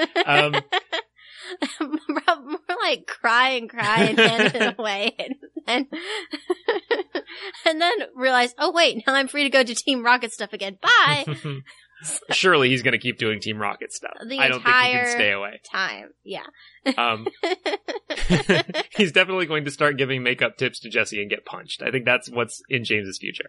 Speaker 2: More like cry and hand it away, and then realize, oh wait, now I'm free to go to Team Rocket stuff again. Bye.
Speaker 1: Surely he's going to keep doing Team Rocket stuff. I don't think he can stay away.
Speaker 2: Time, yeah.
Speaker 1: He's definitely going to start giving makeup tips to Jesse and get punched. I think that's what's in James's future.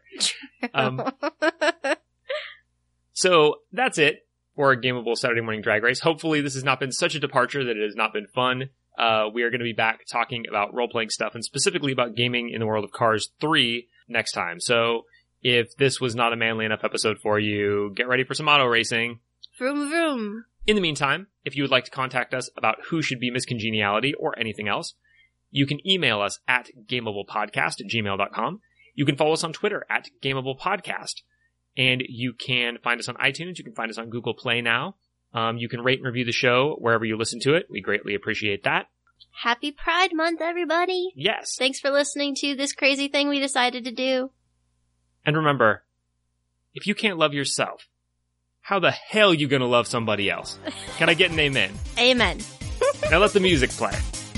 Speaker 1: So that's it for our Gameable Saturday Morning Drag Race. Hopefully this has not been such a departure that it has not been fun. We are going to be back talking about role-playing stuff and specifically about gaming in the world of Cars 3 next time. So if this was not a manly enough episode for you, get ready for some auto racing.
Speaker 2: Vroom vroom.
Speaker 1: In the meantime, if you would like to contact us about who should be Miss Congeniality or anything else, you can email us at gameablepodcast@gmail.com. You can follow us on Twitter at gameablepodcast. And you can find us on iTunes. You can find us on Google Play now. You can rate and review the show wherever you listen to it. We greatly appreciate that.
Speaker 2: Happy Pride Month, everybody.
Speaker 1: Yes.
Speaker 2: Thanks for listening to this crazy thing we decided to do.
Speaker 1: And remember, if you can't love yourself, how the hell are you going to love somebody else? Can I get an amen?
Speaker 2: Amen.
Speaker 1: Now let the music play.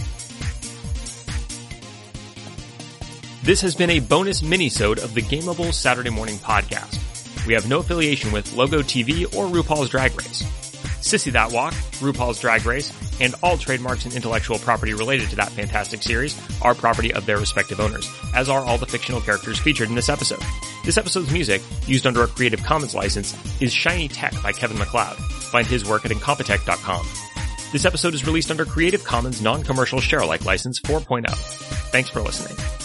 Speaker 1: This has been a bonus mini-sode of the Gameable Saturday Morning Podcast. We have no affiliation with Logo TV or RuPaul's Drag Race. Sissy That Walk, RuPaul's Drag Race, and all trademarks and intellectual property related to that fantastic series are property of their respective owners, as are all the fictional characters featured in this episode. This episode's music, used under a Creative Commons license, is Shiny Tech by Kevin MacLeod. Find his work at Incompetech.com. This episode is released under Creative Commons Non-Commercial Share-alike license 4.0. Thanks for listening.